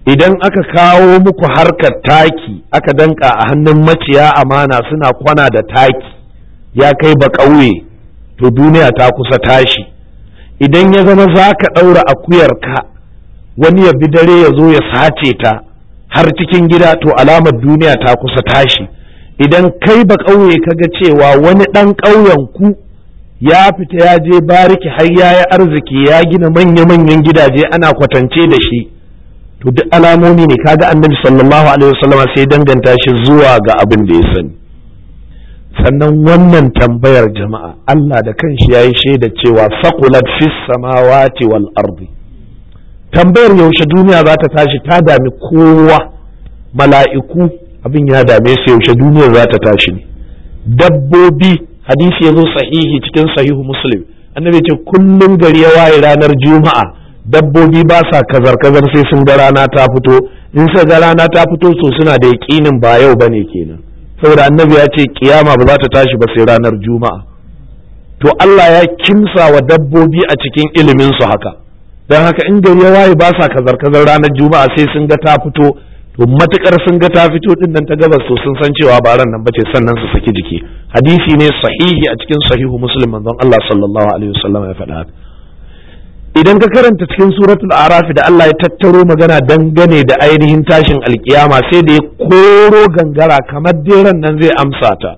idan aka kawo muku harkar taki aka danka a hannun maciya amana suna kwana da taki ya kai ba ƙauye to duniya ta kusa tashi. Idan ya zama za ka ɗaura akuyarka wani ya bi dare ya zo ya sace ta har cikin gida to alamar duniya ta kusa tashi. Idan kai ba ƙauye kaga cewa wani ɗan ƙauyen ku ya fita ya je bariki har ya yi arziki ya gina manya-manyan gidaje ana kwatance da shi to duk alamomi ne. Kaga annabi sallallahu alaihi wasallam sai danganta shi zuwa ga abin da ya sani. Sannan wannan tambayar jama'a Allah da kanshi ya yi shaida cewa saqulat fis samawati wal ardi. Tambayar yaushe duniya za ta tashi ta dami kowa, mala'iku abin ya dame su yaushe duniya za ta tashi ne. Dabbobi hadisi ya zo sahihi cikin sahihu Muslim annabi ce kullum gari ya waye ranar juma'a dabbobi ba sa kazar-kazar sai sun ga rana ta fito, in sai ga rana ta fito so suna da yaƙinin ba yau bane kenan, saboda annabi ya ce kiyama ba za ta tashi ba sai ranar juma'a. To Allah ya kimsa wa dabbobi a cikin ilimin su haka, don haka in gari ya waye ba sa kazar-kazar ranar juma'a sai sun ga ta fito, to matukar sun ga ta fito din nan ta gabas to sun san cewa ba ran nan bace sannan su saki jiki. Hadisi ne sahihi a cikin sahihu Muslim manzon Allah sallallahu alaihi wasallam ya faɗa haka. Idan ka karanta cikin suratul araf da Allah ya tattaro magana dangane da ainihin tashin alkiyama sai da ya koro gangara kamar deran nan zai amsa ta.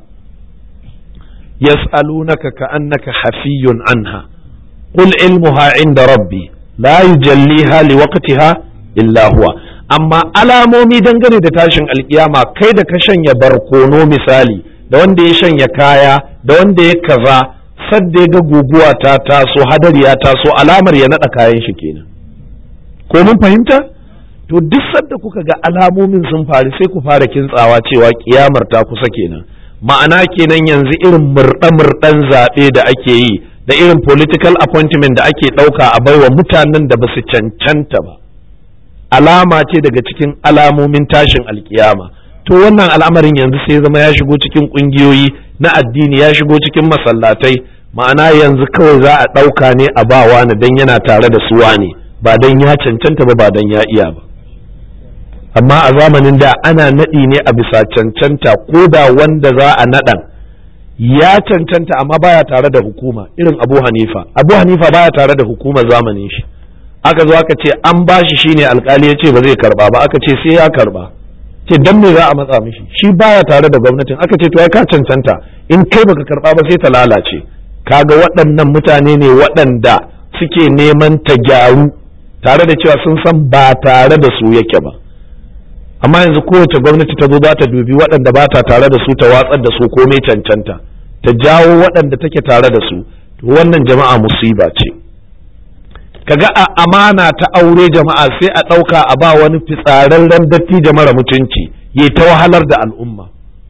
Yas'alunaka ka'annaka hafiyun anha qul ilmuha inda rabbi la yujalliha liwaqtiha illa huwa. Amma alamomi dangane da tashin alkiyama kai da ka shanya barkono misali da wanda ya shanya kaya da wanda ya kaza sadda ya ga guguwa ta taso hadari ya taso alamar ya naɗa kayan shi kenan. Ko mun fahimta? To duk sadda kuka ga alamomin sun faru sai ku fara kintsawa cewa kiyamar ta kusa kenan. Ma'ana kenan yanzu irin murɗe-murɗen zaɓe da ake yi da irin political appointment da ake ɗauka a baiwa mutanen da ba su cancanta ba alama ce daga cikin alamomin tashin alkiyama. To wannan al'amarin yanzu sai zama ya shigo cikin ƙungiyoyi na addini, ya shigo cikin masallatai, ma'ana yanzu kawai za a ɗauka ne a ba wani don yana tare da su wani ba don ya cancanta ba ba don ya iya ba. Amma a zamanin da ana naɗi ne a bisa cancanta, ko da wanda za a naɗan ya cancanta amma baya tare da hukuma, irin Abu Hanifa. Abu Hanifa baya tare da hukumar zamanin shi. Aka zo aka ce an bashi shine alkali ya ce ba zai karba ba, aka ce sai ya karba. Ce dan me za a matsa mishi, shi baya tare da gwamnatin. Aka ce to ai ka cancanta, in kai baka karba ba sai ta lalace. Kaga waɗannan mutane ne waɗanda suke neman ta gyaru tare da cewa sun san ba tare da su yake ba. Amma yanzu kowace gwamnati ta zo za ta dubi waɗanda ba ta tare da su ta watsar da su komai cancanta, ta jawo waɗanda take tare da su. To wannan jama'a musiba ce. Kaga a amana ta aure jama'a sai a ɗauka a ba wani fitsararren dattijo mara mutunci ya ta wahalar da al'umma.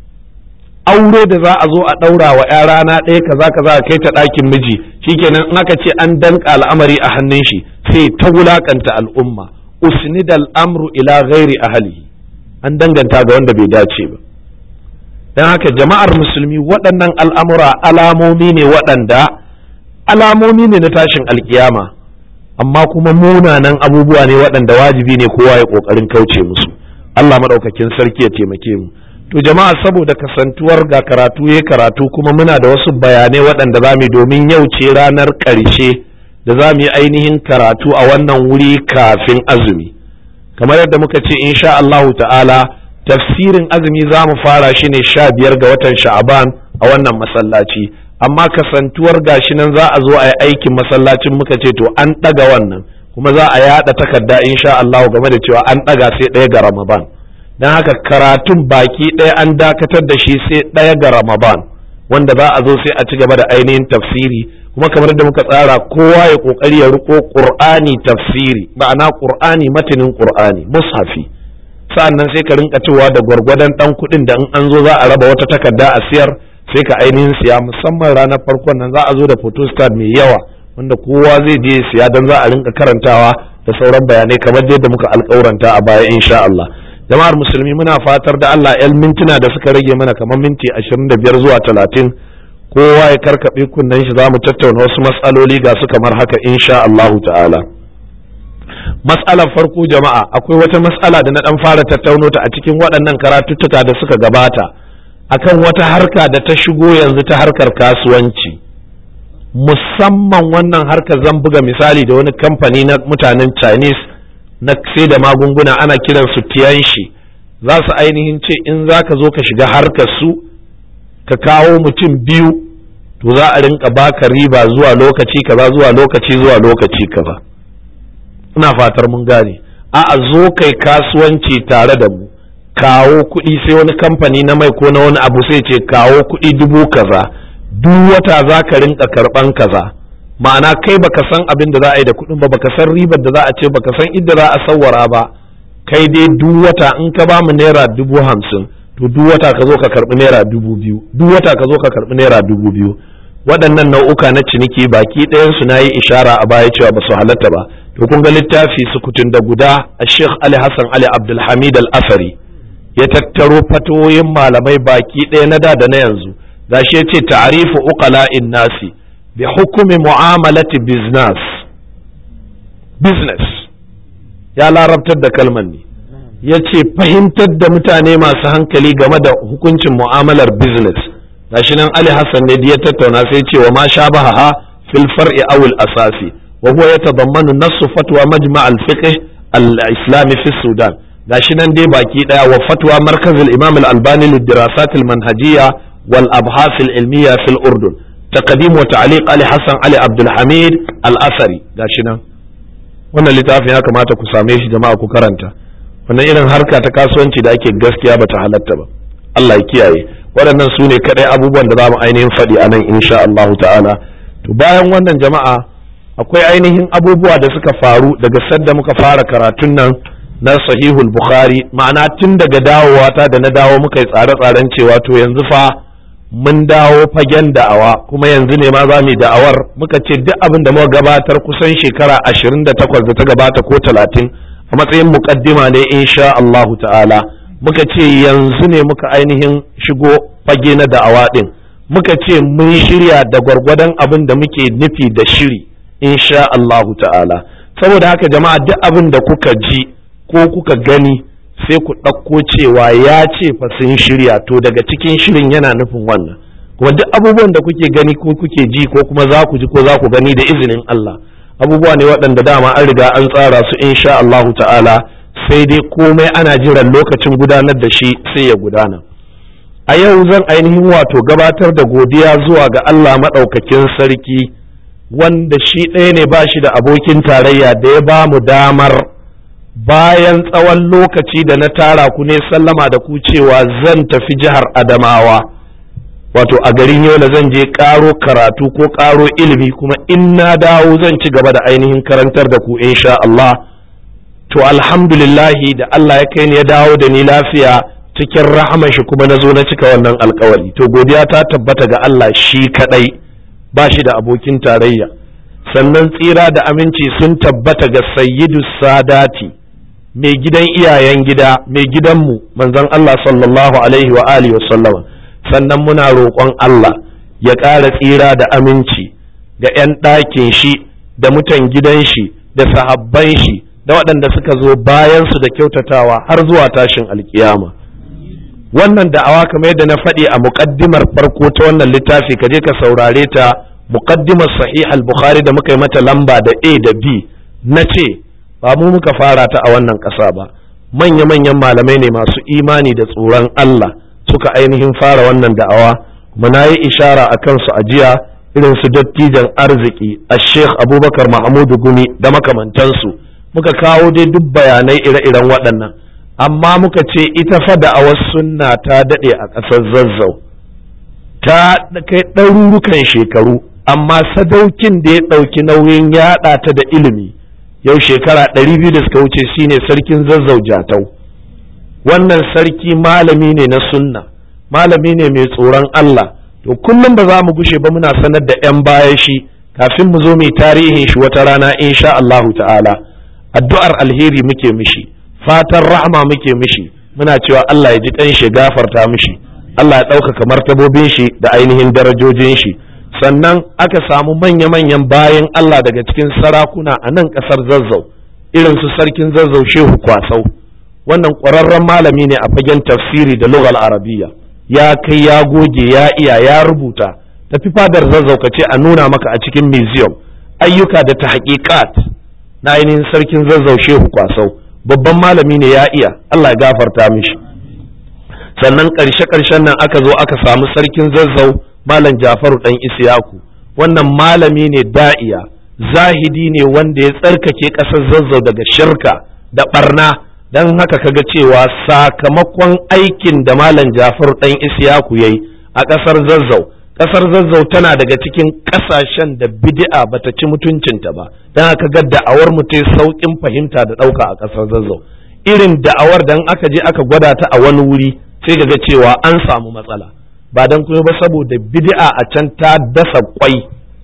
Aure da za a zo a ɗaura wa ya rana ɗaya kaza kaza a kai ta ɗakin miji, shikenan in aka ce an danka al'amari a hannun shi sai ta wulakanta al'umma. Usnidal amru ila ghairi ahlihi, an danganta ga wanda bai dace ba. Dan haka jama'ar musulmi waɗannan al'amura alamomi ne waɗanda alamomi ne na tashin alkiyama, amma kuma munanan abubuwa ne waɗanda wajibi ne kowa ya ƙoƙarin kauce musu. Allah maɗaukakin sarki ya taimake mu. To jama'a saboda kasantuwar ga karatu ya karatu kuma muna da wasu bayanai waɗanda za mu domin yau ce ranar ƙarshe da za mu yi ainihin karatu a wannan wuri kafin azumi. Kamar yadda muka ce insha Allahu ta'ala tafsirin azumi za mu fara shi ne sha biyar ga watan Sha'aban a wannan masallaci. Amma kasantuwar gashi nan za a zo a yi aikin masallacin muka ce to an ɗaga wannan kuma za a yaɗa takarda insha Allah game da cewa an ɗaga sai ɗaya ga Ramadan. Don haka karatun baki ɗaya an dakatar da shi sai ɗaya ga Ramadan wanda za a zo sai a ci gaba da ainihin tafsiri, kuma kamar da muka tsara kowa ya ƙoƙari ya riko Qur'ani tafsiri, ma'ana Qur'ani matanin Qur'ani mushafi. Sa'annan sai ka rinka cewa da gwargwadon ɗan kuɗin da in an zo za a raba wata takarda a siyar sai ka ainihin siya, musamman ranar farkon nan za a zo da photostat mai yawa wanda kowa zai je siya don za a rinka karantawa da sauran bayanai kamar yadda muka alƙawaranta a baya insha Allah. Jama'ar musulmi muna fatar da Allah yan mintuna da suka rage mana kamar minti ashirin da biyar zuwa talatin kowa ya karkaɓe kunnen shi za mu tattauna wasu matsaloli ga su kamar haka insha Allahu ta'ala. mas'alar farko jama'a, akwai wata mas'ala da na dan fara tattauno ta a cikin waɗannan karatuttuka da suka gabata akan wata harka da ta shigo yanzu ta harkar kasuwanci, musamman wannan harkar zan buga misali da wani kamfani na mutanen Chinese na sai da magunguna ana kiransu Tianshi. Za su ainihin ce in za ka zo ka shiga harkar su ka kawo mutum biyu to za a rinka baka riba zuwa lokaci kaza zuwa lokaci zuwa lokaci kaza. Ina fatar mun gane. A'a, zo kai kasuwanci tare da mu, kawo kuɗi, sai wani kamfani na mai ko na wani abu sai ce kawo kuɗi dubu kaza, duk wata za ka rinka karɓan kaza. Ma'ana kai baka san abin da za a yi da kuɗin ba, baka san ribar da za a ce, baka san inda za a sawwara ba. Kai dai duk wata in ka ba mu naira dubu hamsin, to duk wata ka zo ka karɓi naira dubu biyu, duk wata ka zo ka karɓi naira dubu biyu. Waɗannan nau'uka na ciniki baki ɗayansu na yi ishara a baya cewa ba su halatta ba. To kun ga littafi sukutun da guda a Sheikh Ali Hassan Ali Abdulhamid Al-Asari ya tattaro fatoyin malamai baki ɗaya na da da na yanzu. Gashi ya ce ta'rifu uqala'in nasi bi hukumi mu'amalati business. Business. Ya larabtar da kalman ne. Ya ce fahimtar da mutane masu hankali game da hukuncin mu'amalar business. Gashi nan Ali Hassan ne da ya tattauna sai ce wa ma shabaha fil far'i aw al asasi wa huwa yatadammanu nassu fatwa majma' al fiqh al islami fi Sudan. Gashi nan dai baki daya wa fatwa markaz al imam al albani lid dirasat al manhajiyya wal abhas al ilmiyya fi al urdun. Taqdim wa ta'liq Ali Hassan Ali Abdul Hamid al Asari. Gashi nan wannan littafin ya kamata ku same shi jama'a ku karanta. Wannan irin harka ta kasuwanci da ake gaskiya bata halatta ba. Allah ya kiyaye. Waɗannan su ne kaɗai abubuwan da za mu ainihin faɗi a nan insha Allah ta'ala. To bayan wannan jama'a akwai ainihin abubuwa da suka faru daga sadda muka fara karatun nan na sahihul Bukhari, ma'ana tun daga dawowata da na dawo muka yi tsare-tsaren cewa to yanzu fa mun dawo fagen da'awa, kuma yanzu ne ma za mu yi da'awar. Muka ce duk abin da muka gabatar kusan shekara ashirin da takwas da ta gabata ko talatin a matsayin muƙaddima ne insha Allah ta'ala. Muka ce yanzu ne muka ainihin shigo fage na da'awa ɗin, muka ce mun shirya da gwargwadon abin da muke nufi da shiri insha Allahu ta'ala. Saboda haka jama'a duk abin da kuka ji ko kuka gani sai ku ɗauko cewa ya ce fa sun shirya, to daga cikin shirin yana nufin wannan. Kuma duk abubuwan da kuke gani ko kuke ji ko kuma za ku ji ko za ku gani da izinin Allah, abubuwa ne waɗanda dama an riga an tsara su insha Allahu ta'ala, sai dai komai ana jiran lokacin gudanar da shi sai ya gudana. A yau zan ainihin wato gabatar da godiya zuwa ga Allah maɗaukakin sarki, wanda shi ɗaya ne ba shi da abokin tarayya, da ya ba mu damar bayan tsawon lokaci da na tara ku ne sallama da ku cewa zan tafi jihar Adamawa, wato a garin Yola zan je ƙaro karatu ko ƙaro ilimi, kuma in na dawo zan ci gaba da ainihin karantar da ku insha Allah. To alhamdulillahi da Allah ya kai ni ya dawo da ni lafiya cikin rahama shi, kuma na zo na cika wannan alkawari. To godiya ta tabbata ga Allah shi kadai, ba shi da abokin tarayya. Sannan tsira da aminci sun tabbata ga sayyidu sadati, mai gidan iyayen gida, mai gidanmu manzon Allah sallallahu alaihi wa alihi wa sallama. Sannan muna roƙon Allah ya ƙara tsira da aminci ga 'yan ɗakin shi da mutan gidan shi da sahabban shi da waɗanda suka zo bayansu da kyautatawa har zuwa tashin alkiyama. Wannan da'awa kamar yadda na faɗi a muƙaddimar farko ta wannan littafi, ka je ka saurare ta, muƙaddimar sahih al-Bukhari da muka yi mata lamba da A da B. Na ce ba mu muka fara ta a wannan ƙasa ba, manya-manyan malamai ne masu imani da tsoron Allah suka ainihin fara wannan da'awa, kuma na yi ishara a kansu a jiya, irin su dattijan arziki a Sheikh Abubakar Mahmudu Gumi da makamantansu. Muka kawo dai duk bayanai ire-iren waɗannan, amma muka ce ita fa da'awar sunna ta daɗe a ƙasar Zazzau, ta kai ɗarurukan shekaru, amma sadaukin da ya ɗauki nauyin yaɗa ta da ilimi yau shekara ɗari biyu da suka wuce shine sarkin Zazzau Jatau. Wannan sarki malami ne na sunna, malami ne mai tsoron Allah. To kullum ba za mu gushe ba muna sanar da 'yan baya shi kafin mu zo mu tarihin shi wata rana insha Allahu ta'ala. Addu'ar alheri muke mishi, fatan rahama muke mishi, muna cewa Allah ya ji ɗan shi, gafarta mishi, Allah ya ɗaukaka martabobin shi da ainihin darajojin shi. Sannan aka samu manya-manyan bayan Allah daga cikin sarakuna a nan ƙasar Zazzau, irin su sarkin zazzau Shehu Kwasau, wannan ƙwararren malami ne a fagen tafsiri da lughal arabiyya, ya kai ya goge ya iya ya rubuta. Tafi fadar zazzau ka ce a nuna maka a cikin museum ayyuka da tahqiqat na ainihin sarkin zazzau Shehu Kwasau, babban malami ne ya iya, Allah ya gafarta mishi. Sannan ƙarshe ƙarshen nan aka zo aka samu sarkin zazzau Malam Jafaru dan Isiyaku, wannan malami ne da'iya, zahidi ne wanda ya tsarkake ƙasar zazzau daga shirka da barna. Dan haka kaga cewa sakamakon aikin da Malam Jafaru dan Isiyaku yayi a ƙasar zazzau, ƙasar zazzau tana daga cikin ƙasashen da bid'a bata ci mutuncinta ba. Dan haka ga da'awar mu ta saukin fahimta da ɗauka a ƙasar zazzau, irin da'awar dan aka je aka gwada ta a wani wuri sai ga cewa an samu matsala, ba dan kuma ba saboda bid'a a can ta dasa kwai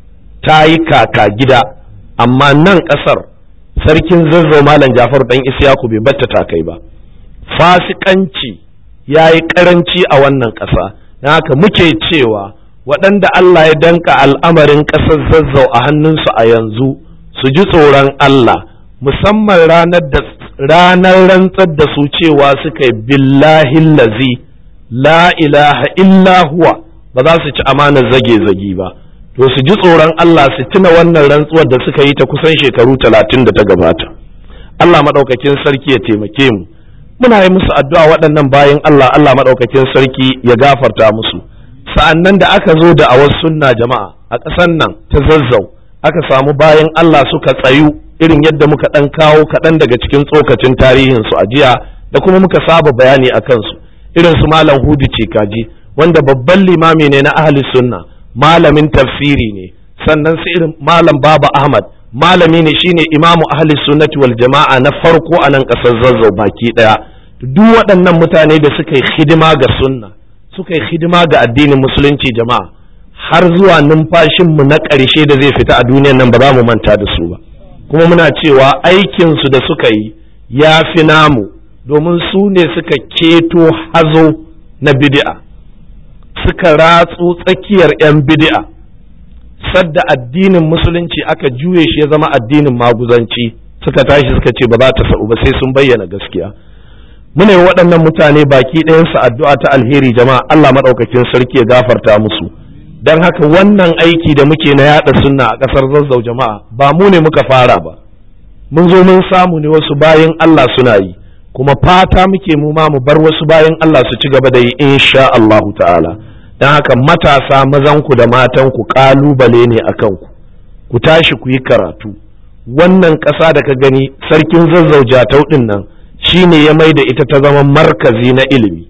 ta yi kaka gida. Amma nan ƙasar sarkin zazzau Malam Jafaru dan Isiyaku bai batta ta kai ba. Fasikanci ya yi karanci a wannan ƙasa, don haka muke cewa waɗanda Allah ya danka al'amarin ƙasar zazzau a hannunsu a yanzu su ji tsoron Allah, musamman ranar da ranar rantsar da su cewa suka yi billahi lazi la ilaha illa huwa ba za su ci amanar zage-zage ba. To su ji tsoron Allah su tuna wannan rantsuwar da suka yi ta kusan shekaru talatin da ta gabata. Allah maɗaukakin sarki ya taimake mu. Muna yi musu addu'a waɗannan bayan Allah, Allah maɗaukakin sarki ya gafarta musu. Sa'annan da aka zo da awar sunna jama'a a ƙasan nan ta zazzau, aka samu bayan Allah suka tsayu irin yadda muka ɗan kawo kaɗan daga cikin tsokacin tarihinsu a jiya da kuma muka saba bayani a kansu, irin su Malam Hudu Cikaji wanda babban limami ne na ahli sunna, malamin tafsiri ne. Sannan su irin Malam Baba Ahmad, malami ne, shine imamu ahli sunnati wal jama'a na farko a nan ƙasar zazzau baki ɗaya. Duk waɗannan mutane da suka yi hidima ga sunna, suka yi hidima ga addinin musulunci jama'a, har zuwa numfashinmu na ƙarshe da zai fita a duniyan nan ba za mu manta da su ba. Kuma muna cewa aikinsu da suka yi ya fi namu, domin su ne suka keto hazo na bid'a, suka ratsu tsakiyar 'yan bid'a, sadda addinin musulunci aka juye shi ya zama addinin maguzanci, suka tashi suka ce ba za ta sa'u ba sai sun bayyana gaskiya. Muna yi waɗannan mutane baki ɗayansu addu'a ta alheri jama'a, Allah maɗaukakin sarki ya gafarta musu. Don haka wannan aiki da muke na yaɗa sunna a ƙasar zazzau jama'a, ba mu ne muka fara ba, mun zo mun samu ne wasu bayan Allah suna yi, kuma fata muke mu ma mu bar wasu bayan Allah su ci gaba da yi insha Allahu ta'ala. Don haka matasa mazanku da matanku ƙalubale ne a kanku, ku tashi ku yi karatu. Wannan ƙasa da ka gani sarkin zazzau Jatau ɗin nan shi ne ya mai da ita ta zama markazi na ilimi,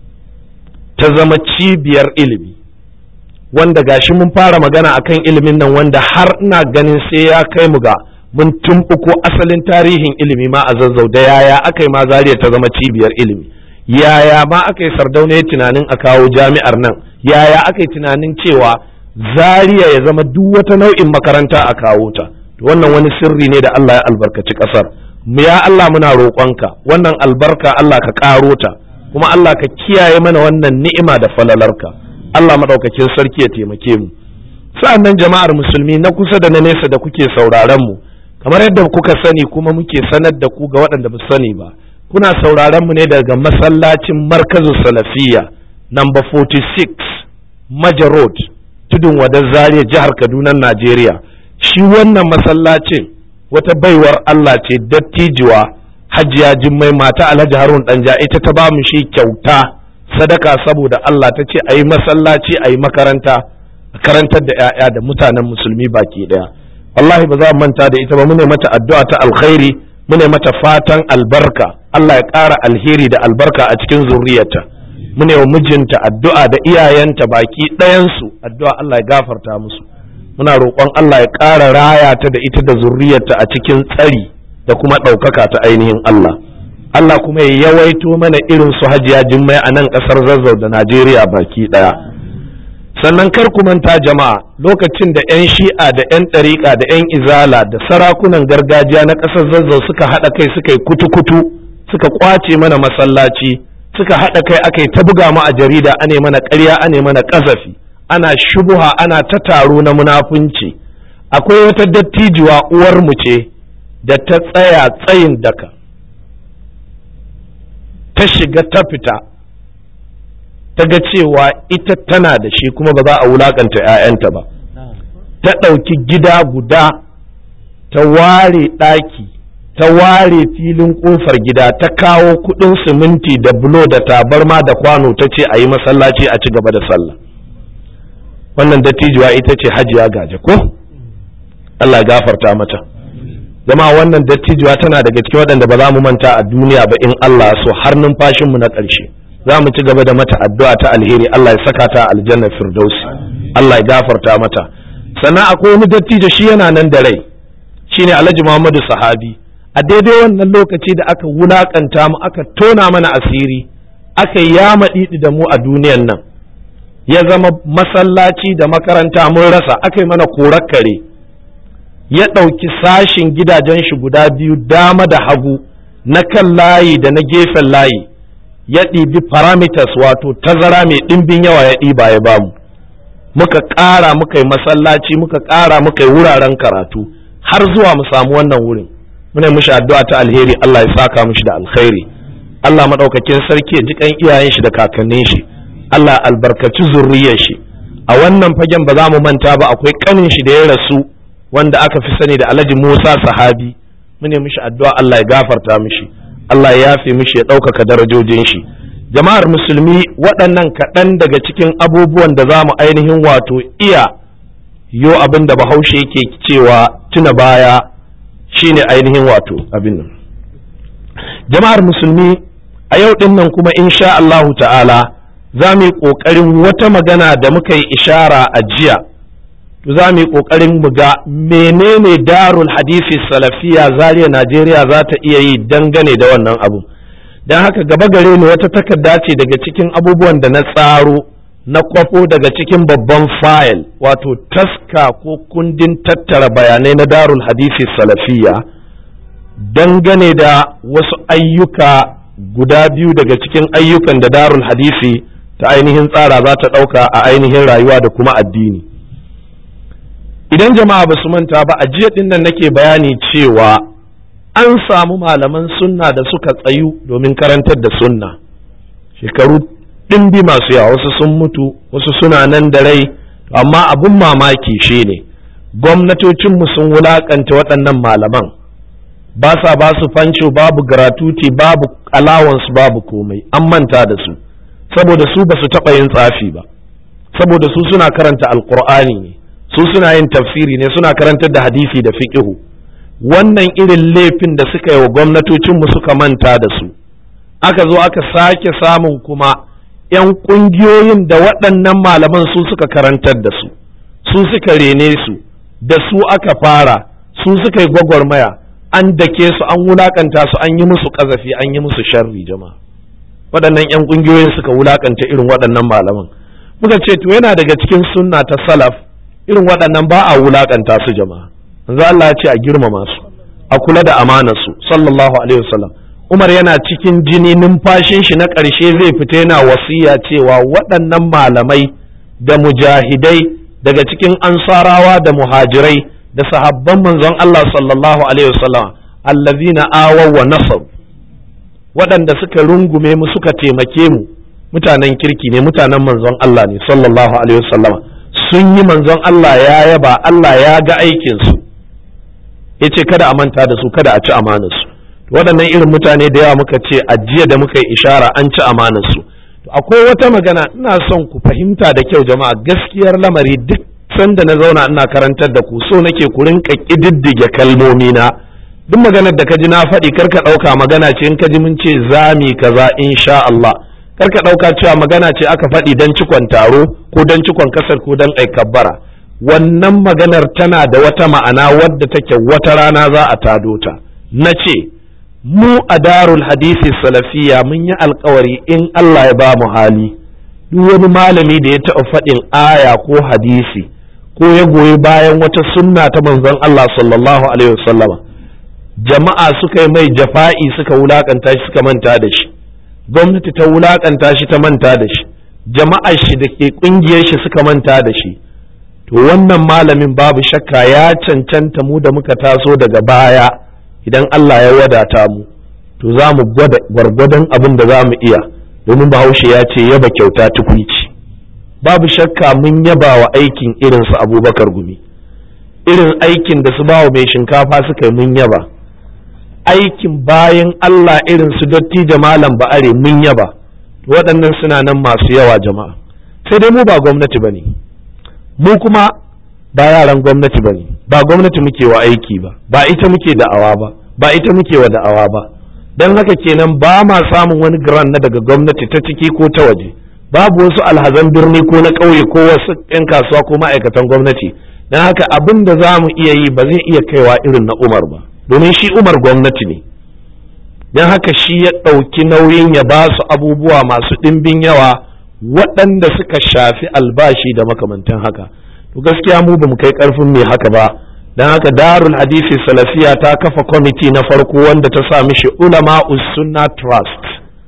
ta zama cibiyar ilimi, wanda gashi mun fara magana akan ilimin nan wanda har ina ganin sai ya kai mu ga mun tumɓuko asalin tarihin ilimi ma a zazzau, da yaya aka yi ma Zaria ta zama cibiyar ilimi, yaya ma aka yi Sardauna tunanin a kawo jami'ar nan, yaya aka yi tunanin cewa Zaria ya zama duk wata nau'in makaranta a kawo ta. Wannan wani sirri ne da Allah ya albarkaci ƙasar mu. Ya Allah muna roƙonka wannan albarka Allah ka ƙaro ta, kuma Allah ka kiyaye mana wannan ni'ima da falalarka. Allah maɗaukakin sarki ya taimake mu. Sa'annan jama'ar musulmi na kusa da na nesa da kuke sauraron mu, kamar yadda kuka sani kuma muke sanar da ku ga waɗanda ba sani ba, kuna sauraron mu ne daga masallacin Markazu Salafiyya number forty-six Maja Road, Tudun Wadar Zaria, jihar Kaduna, Najeriya. Shi wannan masallacin wata baiwar Allah ce dattijuwa Hajiya Jummai mata Alhaji Harun Danja ita ta ba mu shi kyauta sadaka saboda Allah, ta ce a yi masallaci a yi makaranta a karantar da 'ya'ya da mutanen musulmi baki daya. Wallahi ba za mu manta da ita ba, mune mata addu'a ta alkhairi, mune mata fatan albarka, Allah ya ƙara alheri da albarka a cikin zuriyarta. Mune wa mijinta addu'a da iyayenta baki ɗayansu addu'a Allah ya gafarta musu. Muna roƙon Allah ya ƙara raya ta da ita da zuriyarta a cikin tsari da kuma ɗaukaka ta ainihin Allah. Allah kuma ya yawaito mana irin su Hajiya Jummai a nan ƙasar zazzau da Najeriya baki ɗaya. Sannan kar ku manta jama'a, lokacin da 'yan shi'a da 'yan ɗariƙa da 'yan izala da sarakunan gargajiya na ƙasar zazzau suka haɗa kai suka yi kutu-kutu suka ƙwace mana masallaci, suka haɗa kai aka yi ta buga mu a jarida, ane mana ƙarya ane mana ƙazafi, ana shubuha ana ta taro na munafunci. Akwai wata dattijuwa uwar mu ce da ta tsaya tsayin daka ta shiga ta fita ta ga cewa ita tana da shi kuma ba za a wulakanta 'ya'yanta ba, ta ɗauki gida guda ta ware ɗaki, ta ware filin ƙofar gida, ta kawo kuɗin siminti da bulo da tabarma da kwano, ta ce a yi masallaci a ci gaba da sallah. Wannan dattijuwa ita ce Hajiya Gaje ko? Allah gafarta mata. Jama'a wannan dattijuwa tana daga cikin waɗanda ba za mu manta a duniya ba in Allah so har numfashinmu na ƙarshe. Za mu ci gaba da mata addu'a ta alheri, Allah ya saka ta aljanna firdausi, Allah ya gafarta mata. Sannan akwai wani dattijo shi yana nan da rai, shine Alhaji Muhammadu Sahabi. A daidai wannan lokaci da aka wulakanta mu, aka tona mana asiri, aka yama ɗiɗi da mu a duniyan nan, ya zama masallaci da makaranta mun rasa, aka yi mana korar kare, ya ɗauki sashin gidajen shi guda biyu dama da hagu, na kan layi da na gefen layi, ya ɗibi parameters wato tazara mai ɗimbin yawa ya ɗiba ya bamu. Muka ƙara muka yi masallaci, muka ƙara muka yi wuraren karatu har zuwa mu samu wannan wurin. Muna mishi addu'a ta alheri, Allah ya saka mishi da alkhairi, Allah maɗaukakin sarki ya ji kan iyayen shi da kakannin shi, Allah albarkaci zurriyar shi. A wannan fagen ba za mu manta ba, akwai ƙanin shi da ya rasu wanda aka fi sani da Alhaji Musa Sahabi. Mune mishi addu'a Allah ya gafarta mishi, Allah ya yafe mishi, ya ɗaukaka darajojin shi. Jama'ar musulmi, waɗannan kaɗan daga cikin abubuwan da za mu ainihin wato iya yo abin da Bahaushe yake cewa tuna baya shine ainihin wato abin nan. Jama'ar musulmi, a yau ɗin nan kuma insha Allahu ta'ala za mu yi ƙoƙarin wata magana da muka yi ishara a jiya, za mu yi ƙoƙarin mu ga menene Darul Hadisi Salafiya Zaria Najeriya za ta iya yi dangane da wannan abu. Don haka gaba gare ni wata takarda ce daga cikin abubuwan da na tsaro na kwafo daga cikin babban fayil, wato taska ko kundin tattara bayanai na Darul Hadisi Salafiya dangane da wasu ayyuka guda biyu daga cikin ayyukan da Darul Hadisi ta ainihin tsara za ta ɗauka a ainihin rayuwa da kuma addini. Idan jama'a ba su manta ba, a jiya ɗin nan nake bayani cewa an samu malaman sunna da suka tsayu domin karantar da sunna shekaru ɗimbi masu yawa, wasu sun mutu, wasu suna nan da rai, amma abin mamaki shine gwamnatocinmu sun wulakanta waɗannan malaman, ba sa ba su fanco, babu gratuity, babu allowance, babu komai, an manta da su saboda su ba su taɓa yin tsafi ba, saboda su suna karanta alkur'ani ne, su suna yin tafsiri ne, suna karantar da hadisi da fiqhu. Wannan irin laifin da suka yi wa gwamnatocinmu suka manta da su, aka zo aka sake samun kuma 'yan ƙungiyoyin da waɗannan malaman su suka karantar da su, su suka rene su, da su aka fara, su suka yi gwagwarmaya, an dake su, an wulakanta su, an yi musu ƙazafi, an yi musu sharri. Jama'a, waɗannan 'yan ƙungiyoyin suka wulakanta irin waɗannan malaman. Muka ce to yana daga cikin sunna ta salaf, irin waɗannan ba a wulakanta su. Jama'a, manzo Allah ya ce a girmama su, a kula da amanar su, sallallahu alaihi wasallam. Umar yana cikin jini, numfashin shi na ƙarshe zai fita, yana wasiya cewa waɗannan malamai da mujahidai daga cikin ansarawa da muhajirai da sahabban manzon Allah sallallahu alaihi wasallam, allazina awaw wa nasab, waɗanda suka rungume mu suka taimake mu, mutanen kirki ne, mutanen manzon Allah ne sallallahu alaihi wasallam. Sun yi manzon Allah ya yaba, Allah ya ga aikin su, yace kada a manta da su, kada a ci amanar su. Waɗannan irin mutane da yawa muka ce a jiya da muka yi ishara an ci amanar su. Akwai wata magana ina son ku fahimta da kyau jama'a, gaskiyar lamari duk sanda na zauna ina karantar da ku so nake ku rinka kididdige kalmomi na. Duk maganar da ka ji na faɗi karka ɗauka magana ce in ka ji mun ce zami kaza insha Allah, karka ɗauka cewa magana ce aka faɗi don cikon taro ko don cikon kasar ko don aikabbara. Wannan maganar tana da wata ma'ana wadda take wata rana za a tado ta. Na ce mu a Darul Hadisi Salafiya mun yi alkawari in Allah ya ba mu hali, duk wani malami da ya taɓa faɗin aya ko hadisi ko ya goyi bayan wata sunna ta manzon Allah sallallahu alaihi wasallama, jama'a suka yi mai jafa'i, suka wulakanta shi, suka manta da shi, gwamnati ta wulakanta shi, ta manta da shi, jama'ar shi da ke ƙungiyar shi suka manta da shi, to wannan malamin babu shakka ya cancanta mu da muka taso daga baya idan Allah ya wadata mu to za mu gwada gwargwadon abin da za mu iya, domin bahaushe ya ce yaba kyauta tukwici. Babu shakka mun yaba wa aikin irin su Abubakar Gumi, irin aikin da su bawa mai shinkafa suka yi mun yaba, aikin bayan Allah irin su Dattijo Malam Ba'are mun yaba. Waɗannan suna nan masu yawa jama'a, sai dai mu ba gwamnati bane, mu kuma ba yaran gwamnati bane, ba gwamnati muke wa aiki ba, ba ita muke da'awa ba, ba ita muke wa da'awa ba. Dan haka kenan ba ma samun wani grant na daga gwamnati ta ciki ko ta waje, babu wasu alhazan birni ko na ƙauye ko wasu 'yan kasuwa ko ma'aikatan gwamnati. Dan haka abin da za mu iya yi ba zai iya kaiwa irin na Umar ba, domin shi Umar gwamnati ne. Dan haka shi ya ɗauki nauyin ya ba su abubuwa masu ɗimbin yawa waɗanda suka shafi albashi da makamantan haka. To gaskiya mu ba mu kai ƙarfin mai haka ba. Dan haka Darul Hadisi Salafiya ta kafa kwamiti na farko wanda ta sa mishi Ulama'us Sunna Trust,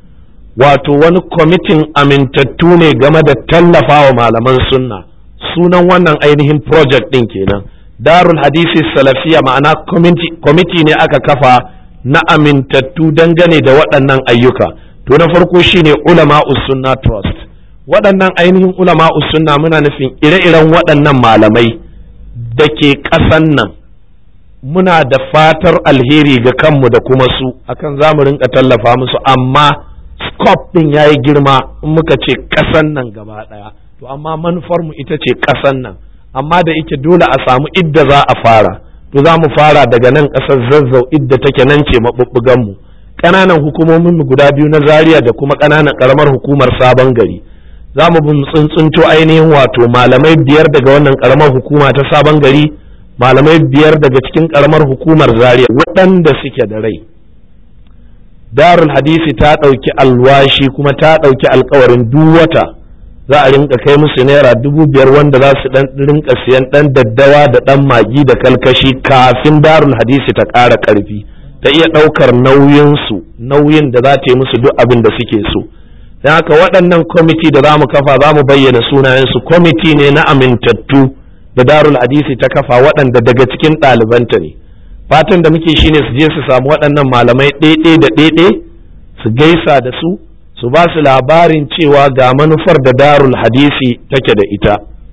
wato wani kwamitin amintattu ne game da tallafawa malaman sunna. Sunan wannan ainihin project ɗin kenan. Darul Hadisi Salafiya ma'ana kwamiti ne aka kafa na amintattu dangane da waɗannan ayyuka. To na farko shine Ulama'us Sunna Trust. Waɗannan ainihin Ulama'us Sunna muna nufin ire-iren waɗannan malamai da ke ƙasan nan, muna da fatar alheri ga kanmu da kuma su akan za mu rinka tallafa musu, amma scope ɗin ya yi girma in muka ce ƙasan nan gaba ɗaya. To amma manufarmu ita ce ƙasan nan, amma da ike dole a samu idda za a fara, to za mu fara daga nan ƙasar Zazzau idda take nan ce maɓuɓɓuganmu, ƙananan hukumominmu guda biyu na Zaria da kuma ƙananan ƙaramar hukumar Sabon Gari. Za mu bin tsuntsunto ainihin wato malamai biyar daga wannan karamar hukuma ta Sabon Gari, malamai biyar daga cikin karamar hukumar Zaria waɗanda suke da rai. Darul Hadisi ta ɗauki alwashi kuma ta ɗauki alkawarin duk wata za a rinka kai musu naira dubu biyar wanda za su rinka siyan ɗan daddawa da ɗan magi da kalkashi kafin Darul Hadisi ta ƙara ƙarfi, ta iya ɗaukar nauyinsu, nauyin da za ta yi musu duk abin da suke so. don haka waɗannan kwamiti da za mu kafa za mu bayyana sunayensu. Kwamiti ne na amintattu da Darul Hadisi ta kafa waɗanda daga cikin ɗalibanta ne. Fatan da muke shine su je su samu waɗannan malamai ɗaiɗai da ɗaiɗai su gaisa da su, su ba su labarin cewa ga manufar da Darul Hadisi take da ita.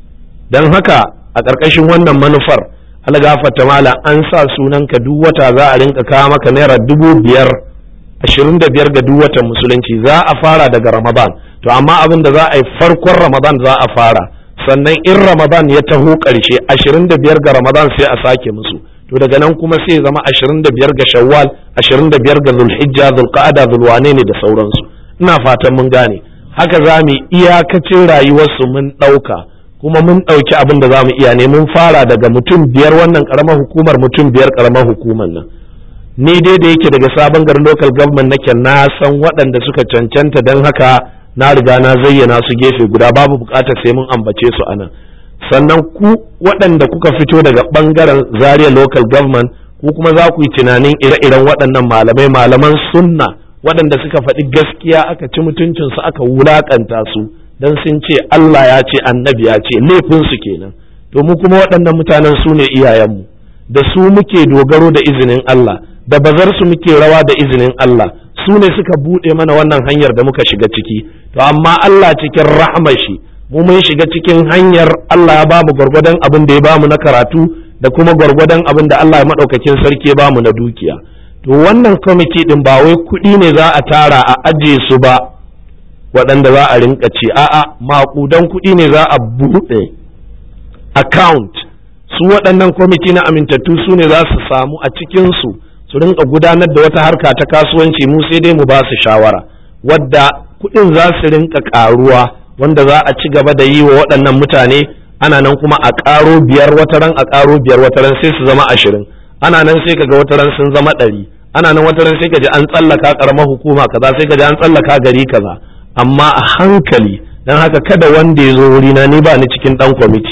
Don haka a ƙarƙashin wannan manufar, algafata mala an sa sunanka duk wata za a rinka kawo maka naira dubu biyar ashirin da biyar ga duk watan musulunci. Za a fara daga Ramadan, to amma abin da za a yi farkon Ramadan za a fara, sannan in Ramadan ya taho ƙarshe ashirin da biyar ga Ramadan sai a sake musu, to daga nan kuma sai zama ashirin da biyar ga Shawwal, ashirin da biyar ga Zulhijja, Zulqa'ada, Zulwane ne da sauransu. Ina fatan mun gane. Haka za mu iyakacin rayuwarsu mun ɗauka, kuma mun ɗauki abin da za mu iya ne. Mun fara daga mutum biyar wannan ƙaramar hukumar, mutum biyar ƙaramar hukumar nan. Ni dai da yake daga Sabon Gari local government nake, na san waɗanda suka cancanta, don haka na riga na zayyana su gefe guda, babu buƙatar sai mun ambace su anan. Sannan ku waɗanda kuka fito daga ɓangaren Zaria local government, ku kuma za ku yi tunanin ire-iren waɗannan malamai, malaman sunna waɗanda suka faɗi gaskiya, aka ci mutuncinsu, aka wulaƙanta su don sun ce Allah ya ce annabi ya ce, laifinsu kenan. To mu kuma waɗannan mutanen su ne iyayenmu, da su muke dogaro da izinin Allah, da bazar su muke rawa da izinin Allah. Su ne suka buɗe mana wannan hanyar da muka shiga ciki. To amma Allah cikin rahmar shi, mu mun shiga cikin hanyar, Allah ya bamu gwargwadon abin da ya bamu na karatu da kuma gwargwadon abin da Allah ya madaukakin sarki ya bamu na dukiya. To wannan kwamiti din ba wai kuɗi ne za a tara a aje su ba waɗanda za a rinka ci, a'a maƙudan kuɗi ne za a buɗe account. Su waɗannan kwamiti na amintattu su ne za su samu a cikin su su rinka gudanar da wata harka ta kasuwanci, mu sai dai mu ba su shawara, wadda kuɗin za su rinka ƙaruwa, wanda za a ci gaba da yi wa waɗannan mutane. Ana nan kuma a ƙaro biyar wataran, a ƙaro biyar wataran, sai su zama ashirin. Ana nan sai kaga wataran sun zama ɗari. Ana nan wataran sai kaji an tsallaka ƙaramar hukuma kaza, sai kaji an tsallaka gari kaza. Amma a hankali, don haka kada wanda ya zo wurina, ni ba ni cikin ɗan kwamiti,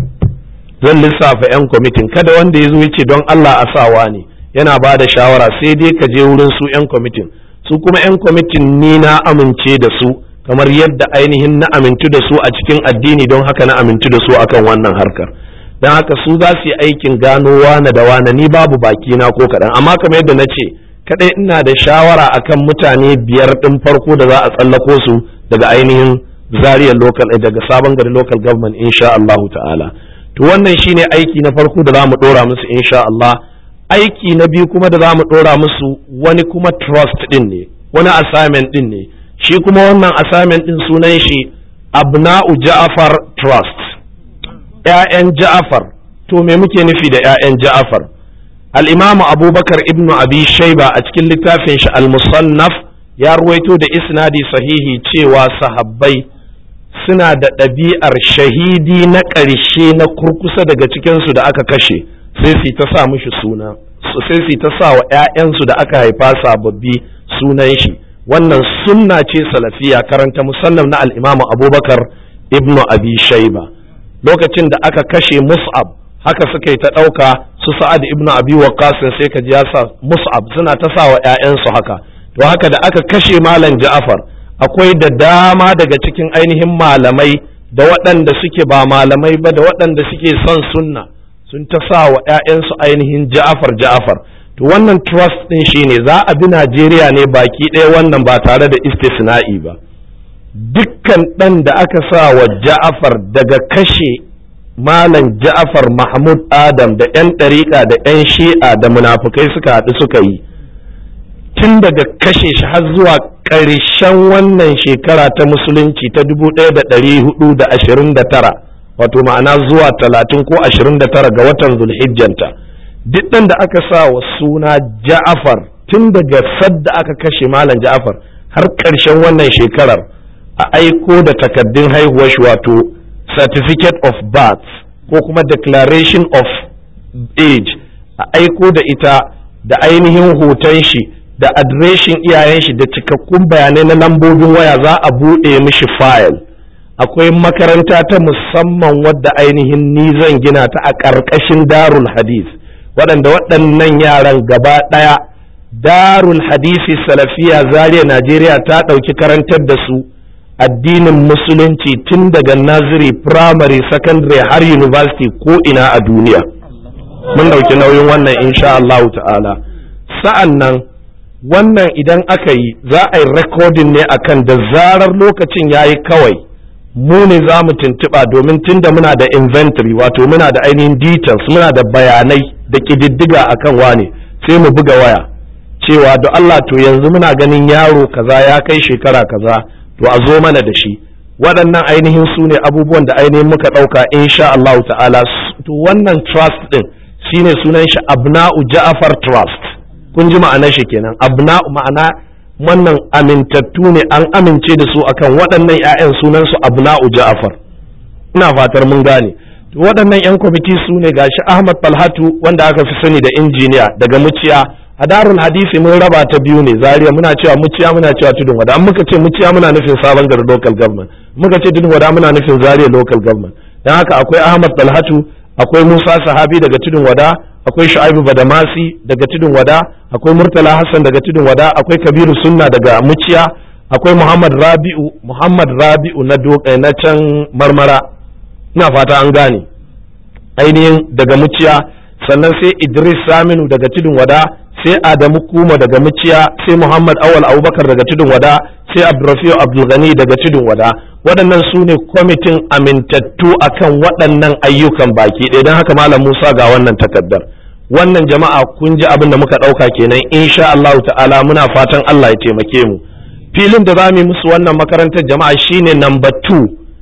zan lissafa 'yan kwamitin. Kada wanda ya zo ya ce don Allah a sawa ne, yana ba da shawara, sai dai ka je wurin su 'yan kwamitin. Su kuma 'yan kwamitin ni na amince da su kamar yadda ainihin na amintu da su a cikin addini, don haka na amintu da su akan wannan harkar. don haka su za su yi aikin gano wane da wane, ni babu baki na ko kaɗan. Amma kamar yadda na ce kaɗai ina da shawara akan mutane biyar ɗin farko da za a tsallako su daga ainihin Zaria local daga Sabon Gari local government insha Allah ta'ala. To wannan shine aiki na farko da za mu ɗora musu insha Allah. Aiki na biyu kuma da za mu ɗora musu wani kuma trust ɗin ne, wani assignment ɗin ne. Shi kuma wannan assignment ɗin sunan shi Abna'u Ja'far Trust. ‘Ya'yan Ja'far, to me muke nufi da ‘ya'yan Ja'far? Al'imamu Abubakar ibnu Abi Shaiba a cikin littafin shi Al-Musannaf ya ruwaito da isnadi sahihi cewa sahabbai suna da ɗabi'ar shahidi na ƙarshe na kurkusa daga cikinsu da aka kashe, sai su ta sa mishi suna, sai su ta sa wa ‘ya'yansu da aka haifa sababbi sunan shi. Wannan sunna ce salafiya, karanta musannaf na al'imamu Abubakar ibnu Abi Shaiba. Lokacin da aka kashe Mus'ab haka suka yi ta ɗauka su Sa'ad ibnu Abi Waqqas sai ka ji ya sa Mus'ab, suna ta sa wa ‘ya'yansu haka. To haka da aka kashe Malam Ja'far akwai da dama daga cikin ainihin malamai da waɗanda suke ba malamai ba da waɗanda suke son sunna sun ta sa wa ‘ya'yansu ainihin Ja'far Ja'far. To wannan trust ɗin shine za a bi Najeriya ne baki ɗaya, wannan ba tare da istisna'i ba. Dukkan ɗan da aka sa wa Ja'far daga kashe Malam Ja'far Mahmud Adam da ‘yan ɗariƙa da ‘yan shi'a da munafukai suka haɗu suka yi, tun daga kashe shi har zuwa ƙarshen wannan shekara ta musulunci ta dubu ɗaya da ɗari hudu da ashirin da tara, wato ma'ana zuwa talatin ko ashirin da tara ga watan Zulhijjanta, duk ɗan da aka sa wa suna Ja'far tun daga sadda aka kashe Malam Ja'far har ƙarshen wannan shekarar a aiko da takaddun haihuwar shi, wato certificate of birth ko kuma declaration of age, a aiko da ita da ainihin hoton shi da adireshin iyayen shi da cikakkun bayanai na lambobin waya, za a buɗe mishi file. Akwai makaranta ta musamman wadda ainihin ni zan gina ta a ƙarƙashin Darul Hadith, waɗanda waɗannan yaran gaba ɗaya Darul Hadisi Salafiya Zaria Najeriya ta ɗauki karantar da su addinin musulunci tun daga naziri, primary, secondary har university ko ina a duniya. Mun ɗauki nauyin wannan insha Allah ta'ala. Sa'an nan wannan idan aka yi za a yi recording ne akan da zarar lokacin ya yi kawai mu ne za mu tuntuɓa, domin tunda muna da inventory, wato muna da ainihin details, muna da bayanai da ƙididdiga akan wane, sai mu buga waya cewa da Allah to yanzu muna ganin yaro kaza ya kai shekara kaza, to a zo mana da shi. Waɗannan ainihin su ne abubuwan da ainihin muka ɗauka insha Allah ta'ala. To wannan trust ɗin shine sunan shi Abna'u Ja'far Trust. Kun ji ma'anar shi kenan. Abna'u ma'ana wannan amintattu ne, an amince da su akan waɗannan ‘ya'yan sunan su Abna'u Ja'far. Ina fatar mun gane. To waɗannan ‘yan kwamiti su ne gashi Ahmad Falhatu wanda aka fi sani da injiniya daga Muciya. A Darul Hadisi mun raba ta biyu ne, Zaria muna cewa Muciya muna cewa Tudun Wada. An muka ce Muciya muna nufin Sabon Gari local government, muka ce Tudun Wada muna nufin Zaria local government. Dan haka akwai Ahmad Talhatu, akwai Musa Sahabi daga Tudun Wada, akwai Shu'aibu Badamasi daga Tudun Wada, akwai Murtala Hassan daga Tudun Wada, akwai Kabiru Sunna daga Muciya, akwai Muhammad Rabi'u, Muhammad Rabi'u na na can Marmara. Ina fata an gane. Ainihin daga Muciya, sannan sai Idris Saminu daga Tudun Wada, sai Adamu Kuma daga Muciya, sai Muhammad Awal Abubakar daga Tudun Wada, sai Abdurrafiu Abdulgani daga Tudun Wada. Waɗannan su ne kwamitin amintattu akan waɗannan ayyukan baki ɗaya. Don haka Malam Musa ga wannan takaddar. Wannan jama'a kun ji abin da muka ɗauka kenan insha Allah ta'ala, muna fatan Allah ya taimake mu. Filin da za mu yi musu wannan makarantar jama'a shine number two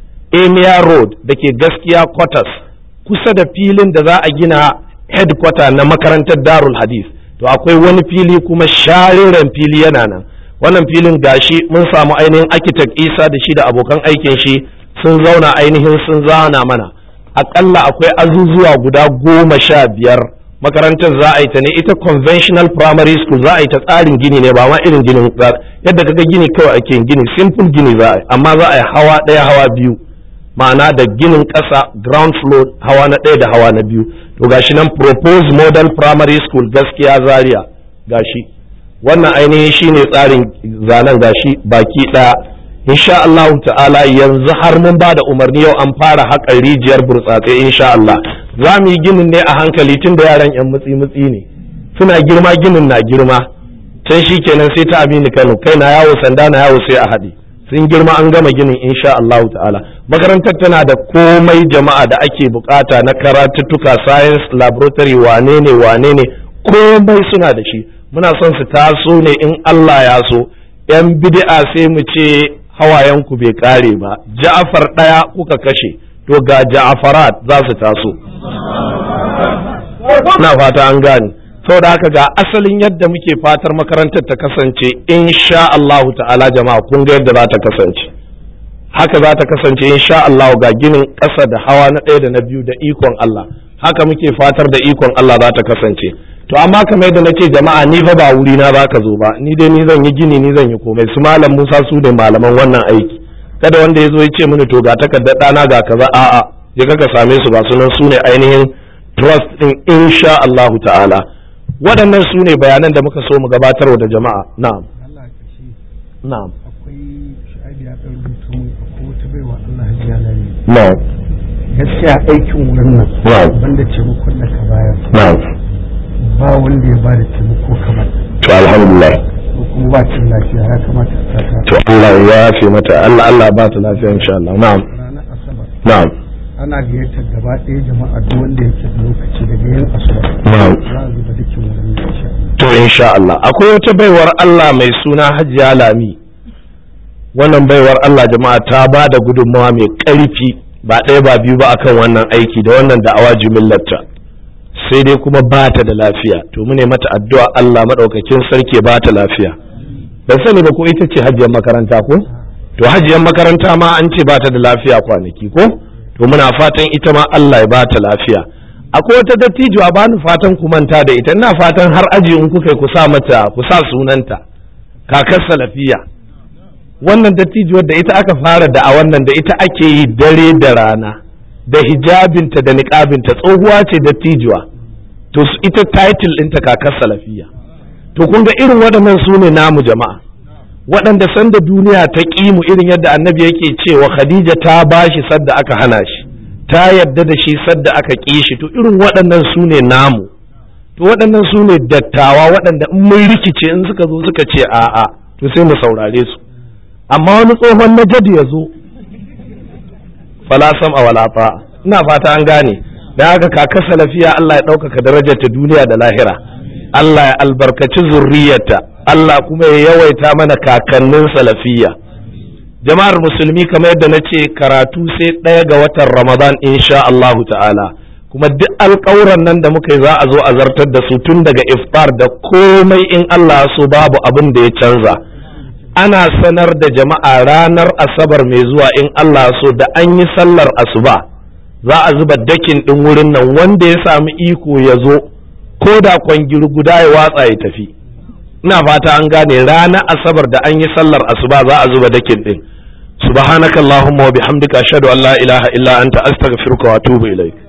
Emia Road da ke Gaskiya Quarters, kusa da filin da za a gina headquarter na makarantar Darul Hadith. To akwai wani fili kuma shariren fili yana nan. Wannan filin gashi mun samu ainihin architect Isa da shi da abokan aikin shi sun zauna ainihin sun zana mana. Akalla akwai azuzuwa guda goma sha biyar. Makarantar za a yi ta ne ita conventional primary school, za a yi ta tsarin gini ne, ba ma irin ginin yadda kaga gini kawai ake gini, simple gini za a yi, amma za a yi hawa ɗaya hawa biyu, ma'ana da ginin ƙasa ground floor hawa na ɗaya da hawa na biyu. To gashi nan proposed model primary school Gaskiya Zaria, gashi wannan ainihin shine tsarin zanen, gashi baki ɗaya. Insha Allah ta'ala yanzu har mun ba da umarni, yau an fara haƙa rijiyar burtsatse insha Allah. za mu yi ginin ne a hankali tun da yaran yan mutsi mutsi ne suna girma ginin na girma can shi kenan sai ta Aminu Kano kai na yawo sanda na yawo sai a haɗe sun girma an gama ginin insha Allah ta'ala. Makarantar tana da komai jama'a da ake bukata na karatuttuka science laboratory wane ne wane ne komai suna da shi. Muna son su taso ne in Allah ya so. Yan bid'a sai mu ce hawayenku bai kare ba. Ja'far ɗaya kuka kashe to ga Ja'farat za su taso. Na fata an gane. Saboda haka ga asalin yadda muke fatar makarantar ta kasance insha Allahu ta'ala jama'a kun ga yadda za ta kasance haka za ta kasance insha Allah ga ginin ƙasa da hawa na ɗaya da na biyu da ikon Allah haka muke fatar da ikon Allah za ta kasance. To amma kamar yadda nake jama'a ni fa ba wuri na zaka zo ba ni dai ni zan yi gini ni zan yi komai su malam Musa su da malaman wannan aiki kada wanda ya zo ya ce mini to ga takardar ɗana ga kaza a'a je ka same su ba sunan su ne ainihin trust din insha Allahu ta'ala. Waɗannan su ne bayanan da muka so mu gabatarwa da jama'a. Na'am. Na'am. Akwai sha'adi ya ɗan rubutu akwai wata baiwa Allah hajiya lami. Na'am. Gaskiya aikin wurin nan. Na'am. Banda taimakon da ka bayar. Na'am. Ba wanda ya bada taimako kamar. To alhamdulillah. Ko kuma ba ta lafiya ya kamata ta ta. To Allah ya yafe mata Allah Allah ba ta lafiya insha Allah. Na'am. Ranar Asabar. Na'am. Ana gayyatar gaba ɗaya jama'a duk wanda yake da lokaci daga yin asuba. Na'am. Za a zuba dukkan wurin insha Allah. To insha Allah akwai wata baiwar Allah mai suna Hajiya Lami. Wannan baiwar Allah jama'a ta ba da gudunmawa mai ƙarfi ba ɗaya ba biyu ba akan wannan aiki da wannan da'awa jimillarta. Sai dai kuma ba ta da lafiya to mune mata addu'a Allah madaukakin sarki ba ta lafiya. Ban sani ba ko ita ce hajiyar makaranta ko? To hajiyar makaranta ma an ce ba ta da lafiya kwanaki ko? To muna fatan ita ma Allah ya ba ta lafiya. Akwai wata dattijo a bani fatan ku manta da ita ina fatan har aji in kuka ku sa mata ku sa sunanta kakar salafiya. Wannan dattijuwar da ita aka fara da a wannan da ita ake yi dare da rana da hijabinta da niqabinta tsohuwa ce dattijuwa to ita title ɗinta kakar salafiya. To kun ga irin waɗannan su ne namu jama'a waɗanda sanda duniya ta ƙimu irin yadda annabi yake cewa Khadija ta bashi sadda aka hana shi ta yadda da shi sadda aka ƙi shi to irin waɗannan su ne namu to waɗannan su ne dattawa waɗanda in mun rikice in suka zo suka ce a'a to sai mu saurare su amma wani tsohon najadi ya zo falasam a walafa ina fata an gane da haka kaka salafiya Allah ya ɗaukaka darajar ta duniya da lahira Allah ya albarkaci zurriyarta Allah kuma ya yawaita mana kakannin salafiya. Jama'ar musulmi kamar yadda na ce karatu sai ɗaya ga watan Ramadan insha Allahu ta'ala kuma duk alƙawuran nan da muka yi za a zo a zartar da su tun daga iftar da komai in Allah so babu abin da ya canza. Ana sanar da jama'a ranar Asabar mai zuwa in Allah so da an yi sallar asuba za a zuba dakin ɗin wurin nan wanda ya sami iko ya zo ko da kwangiri guda ya watsa ya tafi. Ina fata an gane ranar Asabar da an yi sallar asuba za a zuba dakin din. Subhanakallahumma wa bihamdika ashhadu an la ilaha illa anta astaghfiruka wa atubu ilaik.